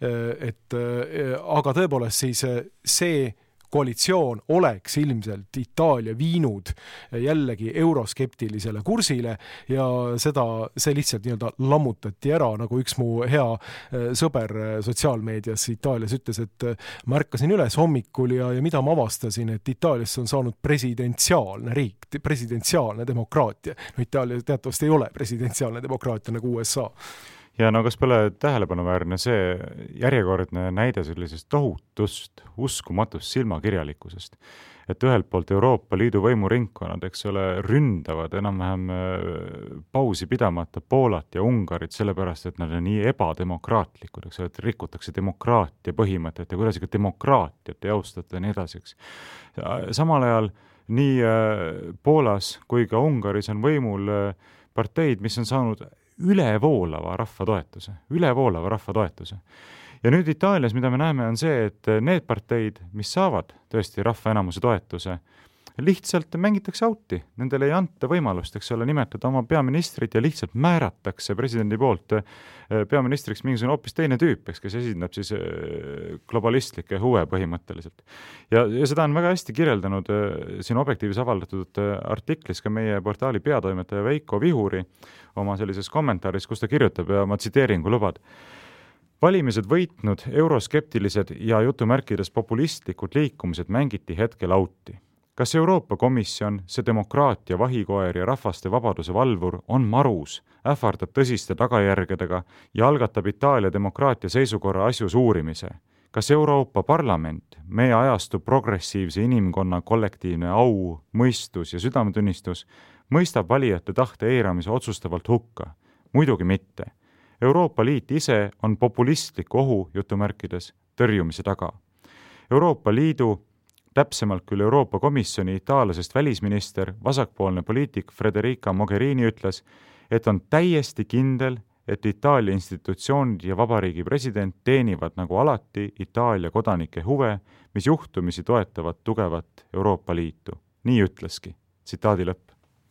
Speaker 2: Aga tõepoolest siis see koalitsioon oleks ilmselt Itaalia viinud jällegi euroskeptilisele kursile ja see lihtsalt nii-öelda lammutati ära, nagu üks mu hea sõber sotsiaalmeedias Itaalias ütles, et ma ärkasin üles hommikul ja mida ma avastasin, et Itaaliasse on saanud presidentsiaalne riik, presidentsiaalne demokraatia. No Itaalia teatavasti ei ole presidentsiaalne demokraatia nagu USA.
Speaker 3: Ja no kas pole tähelepanuväärne see järjekordne näide sellisest tohutust uskumatust silmakirjalikkusest, et ühelt poolt Euroopa Liidu võimuringkonnad, eks ole, ründavad enam-vähem pausi pidamata Poolat ja Ungarit sellepärast, et nad on nii ebademokraatlikud, eks ole, et rikutakse demokraatia põhimõtet ja kuidas ikka demokraatiat ei austata ja nii edasi. Samal ajal nii Poolas kui ka Ungaris on võimul parteid, mis on saanud ülevoolava rahva toetuse. Ja nüüd Itaalias, mida me näeme, on see, et need parteid, mis saavad tõesti rahva enamuse toetuse, lihtsalt mängitakse out'i, nendele ei anta võimalust, eks ole, nimetada oma peaministrit ja lihtsalt määratakse presidendi poolt peaministriks mingisugune hoopis teine tüüp, kes esindab siis globalistlikke huve põhimõtteliselt. Ja seda on väga hästi kirjeldanud siin Objektiivis avaldatud artiklis ka meie portaali peatoimetaja Veiko Vihuri oma sellises kommentaaris, kus ta kirjutab ja ma tsiteerin, kui lubad. Valimised võitnud euroskeptilised ja jutumärkides populistlikud liikumised mängiti hetkel out'i. Kas Euroopa Komisjon, see demokraatia vahikoer ja rahvaste vabaduse valvur on marus, ähvardab tõsiste tagajärgedega ja algatab Itaalia demokraatia seisukorra asjus uurimise? Kas Euroopa Parlament, meie ajastu progressiivse inimkonna kollektiivne au, mõistus ja südametunnistus, mõistab valijate tahte eiramise otsustavalt hukka? Muidugi mitte. Euroopa Liit ise on populistliku ohu jutumärkides tõrjumise taga. Euroopa Liidu, täpsemalt küll Euroopa Komisjoni itaalasest välisminister, vasakpoolne poliitik Federica Mogherini ütles, et on täiesti kindel, et Itaalia institutsioonid ja vabariigi president teenivad nagu alati Itaalia kodanike huve, mis juhtumisi toetavad tugevat Euroopa Liitu. Nii ütleski. Tsitaadi lõpp.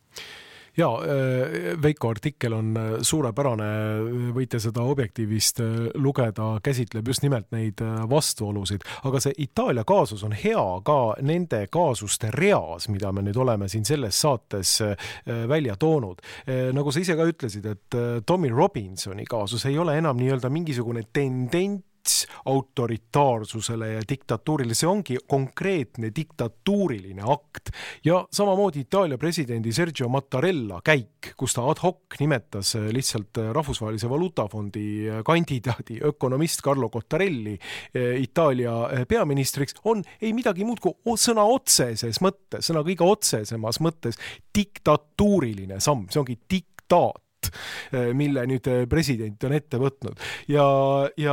Speaker 2: Ja, Veiko artikkel on suurepärane, võite seda Objektiivist lugeda, käsitleb just nimelt neid vastuolusid, aga see Itaalia kaasus on hea ka nende kaasuste reas, mida me nüüd oleme siin selles saates välja toonud. Nagu sa ise ka ütlesid, et Tommy Robinsoni kaasus ei ole enam nii-öelda mingisugune tendent autoritaarsusele ja diktatuurile, see ongi konkreetne diktatuuriline akt. Ja samamoodi Itaalia presidendi Sergio Mattarella käik, kus ta ad hoc nimetas lihtsalt Rahvusvahelise Valuutafondi kandidaadi ökonomist Carlo Cottarelli Itaalia peaministriks, on ei midagi muud kui sõna otseses mõttes, sõna kõige otsesemas mõttes diktatuuriline samm, see ongi diktaat, mille nüüd president on ette võtnud. Ja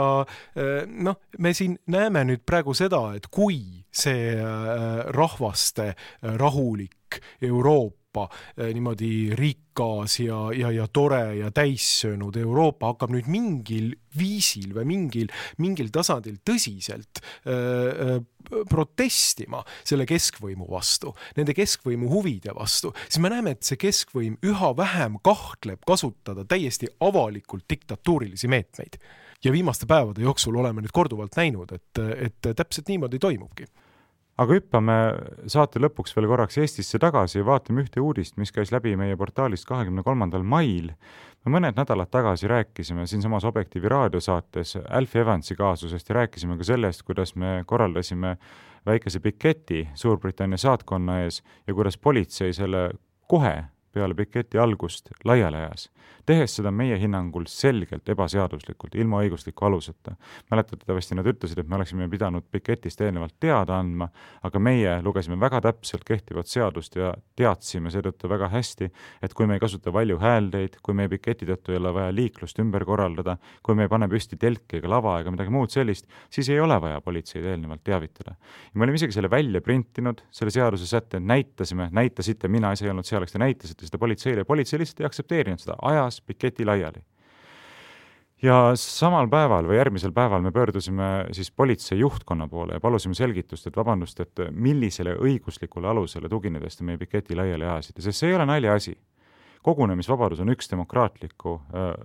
Speaker 2: me siin näeme nüüd praegu seda, et kui see rahvaste rahulik Euroopa, niimoodi rikas ja tore ja täissöönud Euroopa hakkab nüüd mingil viisil või mingil tasandil tõsiselt protestima selle keskvõimu vastu, nende keskvõimu huvide vastu, siis me näeme, et see keskvõim üha vähem kahtleb kasutada täiesti avalikult diktatuurilisi meetmeid. Ja viimaste päevade jooksul oleme nüüd korduvalt näinud, et täpselt niimoodi toimubki.
Speaker 3: Aga hüppame saate lõpuks veel korraks Eestisse tagasi ja vaatame ühte uudist, mis käis läbi meie portaalist 23. mail. Me mõned nädalad tagasi rääkisime siinsamas Objektiivi raadiosaates Alfie Evansi kaasusest ja rääkisime ka sellest, kuidas me korraldasime väikese piketi Suurbritannia saatkonna ees ja kuidas politsei selle kohe peale piketi algust laiali ajas, tehes seda meie hinnangul selgelt ebaseaduslikult, ilma õigusliku aluseta. Mäletatavasti nad ütlesid, et me oleksime pidanud piketist eelnevalt teada andma, aga meie lugesime väga täpselt kehtivat seadust ja teadsime seetõttu väga hästi, et kui me ei kasuta valju hääldeid, kui meie piketi tõttu ei ole vaja liiklust ümber korraldada, kui me ei pane püsti telki ega lava ega midagi muud sellist, siis ei ole vaja politseid eelnevalt teavitada. Ja me olime isegi selle välja printinud, selle seaduse sätte näitasite, mina ise ei olnud seal, eks te näitasite seda politseile ja politsei lihtsalt ei aktsepteerinud seda, ajas piketi laiali. Ja samal päeval või järgmisel päeval me pöördusime siis politsei juhtkonna poole ja palusime selgitust, et vabandust, et millisele õiguslikule alusele tuginedes te meie piketi laiali ajasite, sest see ei ole naljaasi. Kogunemisvabadus on üks demokraatliku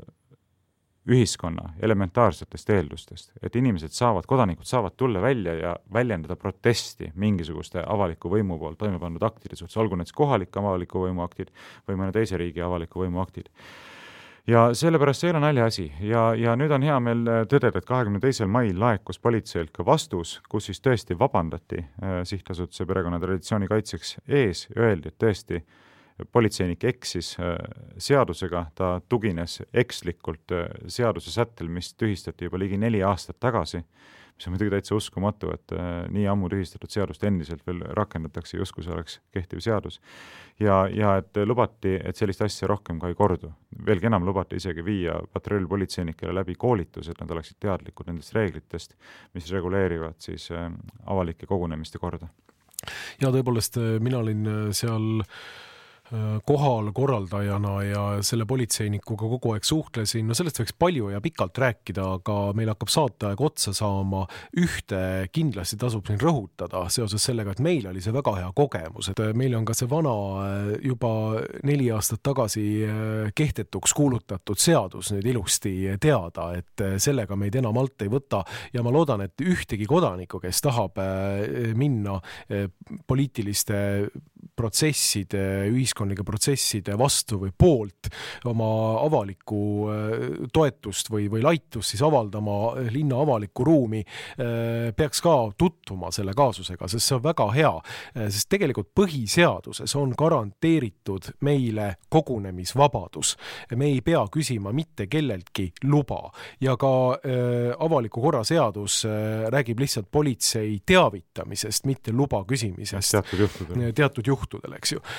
Speaker 3: ühiskonna elementaarsetest eeldustest, et kodanikud saavad tulla välja ja väljendada protesti mingisuguste avaliku võimu poolt toime pandud aktide suhtes, olgu need kohalik avaliku võimu aktid või mõne teise riigi avaliku võimu aktid. Ja sellepärast see ei ole naljaasi ja nüüd on hea meel tõdeda, et 22. mail laekus politseilt ka vastus, kus siis tõesti vabandati sihtasutuse perekonnatraditsiooni kaitseks ees ja öeldi, et tõesti politseinik eksis seadusega, ta tugines ekslikult seaduse sättel, mis tühistati juba ligi 4 aastat tagasi, mis on muidugi täitsa uskumatu, et nii ammu tühistatud seadust endiselt veel rakendatakse, justkui see oleks kehtiv seadus. Ja et lubati, et sellist asja rohkem ka ei kordu. Veelgi enam lubati isegi viia patrullpolitseinikele läbi koolitus, et nad oleksid teadlikud nendest reeglitest, mis reguleerivad siis avalike kogunemiste korda.
Speaker 2: Ja tõepoolest, mina olin seal kohal korraldajana ja selle politseinikuga kogu aeg suhtlesin, no sellest võiks palju ja pikalt rääkida, aga meil hakkab saateaeg otsa saama. Ühte kindlasti tasub siin rõhutada seoses sellega, et meil oli see väga hea kogemus, et meil on ka see vana juba 4 aastat tagasi kehtetuks kuulutatud seadus nüüd ilusti teada, et sellega meid enam alt ei võta ja ma loodan, et ühtegi kodanikku, kes tahab minna poliitiliste protsesside, ühiskondlike protsesside vastu või poolt oma avalikku toetust või laitust siis avaldama linna avalikku ruumi, peaks ka tutvuma selle kaasusega, sest see on väga hea, sest tegelikult põhiseaduses on garanteeritud meile kogunemisvabadus. Me ei pea küsima mitte kelleltki luba ja ka avaliku korra seadus räägib lihtsalt politsei teavitamisest, mitte luba küsimisest. Teatud juhtudel, eks ju.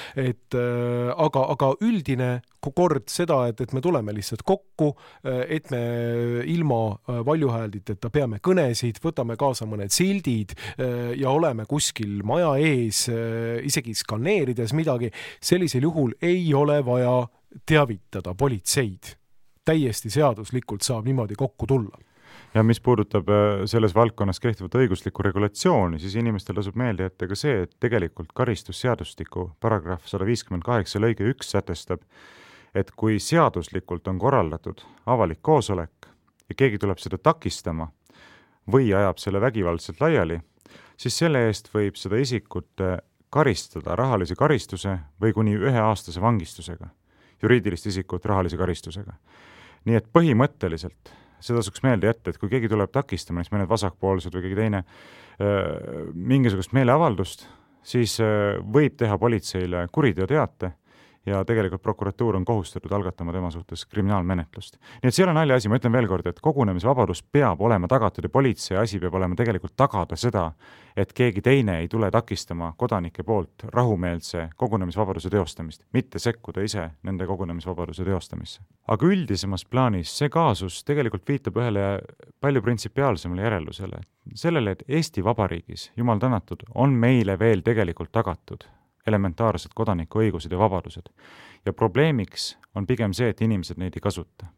Speaker 2: Aga üldine kord seda, et me tuleme lihtsalt kokku, et me ilma valjuhäälditeta peame kõnesid, võtame kaasa mõned sildid ja oleme kuskil maja ees, isegi skaneerides midagi, sellisel juhul ei ole vaja teavitada politseid. Täiesti seaduslikult saab niimoodi kokku tulla.
Speaker 3: Ja mis puudutab selles valdkonnas kehtivat õiguslikku regulatsiooni, siis inimestel tasub meelde jätta ka see, et tegelikult karistusseadustiku paragrahv 158 lõige 1 sätestab, et kui seaduslikult on korraldatud avalik koosolek ja keegi tuleb seda takistama või ajab selle vägivaldselt laiali, siis selle eest võib seda isikut karistada rahalise karistuse või kuni 1-aastase vangistusega, juriidilist isikut rahalise karistusega. Nii et põhimõtteliselt seda tasuks meelde jätta, et kui keegi tuleb takistama, siis mõned vasakpoolsed või keegi teine mingisugust meeleavaldust, siis võib teha politseile kuriteoteate ja tegelikult prokuratuur on kohustatud algatama tema suhtes kriminaalmenetlust. Nii et see on nalja asi, ma ütlen veel kord, et kogunemisvabadus peab olema tagatud ja politsei asi peab olema tegelikult tagada seda, et keegi teine ei tule takistama kodanike poolt rahumeelse kogunemisvabaduse teostamist, mitte sekkuda ise nende kogunemisvabaduse teostamisse. Aga üldisemas plaanis see kaasus tegelikult viitab ühele palju printsipiaalsemale järeldusele, sellele, et Eesti Vabariigis, jumal tänatud, on meile veel tegelikult tagatud elementaarsed kodanikuõigused ja vabadused. Ja probleemiks on pigem see, et inimesed neid ei kasuta.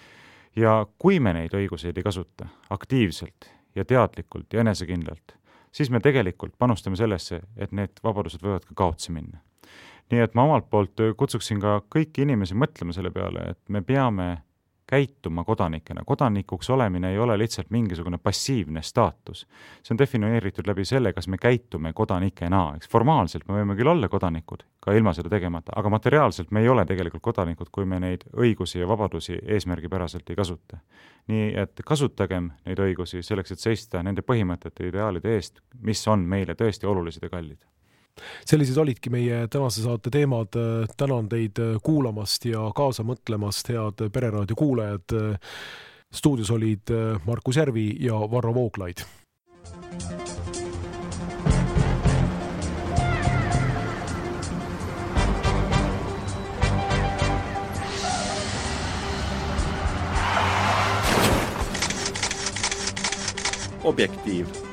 Speaker 3: Ja kui me neid õiguseid ei kasuta aktiivselt ja teadlikult ja enesekindlalt, siis me tegelikult panustame sellesse, et need vabadused võivad ka kaotsi minna. Nii et ma omalt poolt kutsuksin ka kõiki inimesi mõtlema selle peale, et me peame käituma kodanikena. Kodanikuks olemine ei ole lihtsalt mingisugune passiivne staatus. See on defineeritud läbi selle, kas me käitume kodanikena. Formaalselt me võime küll olla kodanikud, ka ilma seda tegemata, aga materiaalselt me ei ole tegelikult kodanikud, kui me neid õigusi ja vabadusi eesmärgipäraselt ei kasuta. Nii et kasutagem neid õigusi selleks, et seista nende põhimõtete ideaalide eest, mis on meile tõesti olulised ja kallid.
Speaker 2: Sellised olidki meie tänase saate teemad. Tänan teid kuulamast ja kaasa mõtlemast, head Pereraadio kuulajad. Stuudios olid Markus Järvi ja Varro Vooglaid.
Speaker 1: Objektiiv.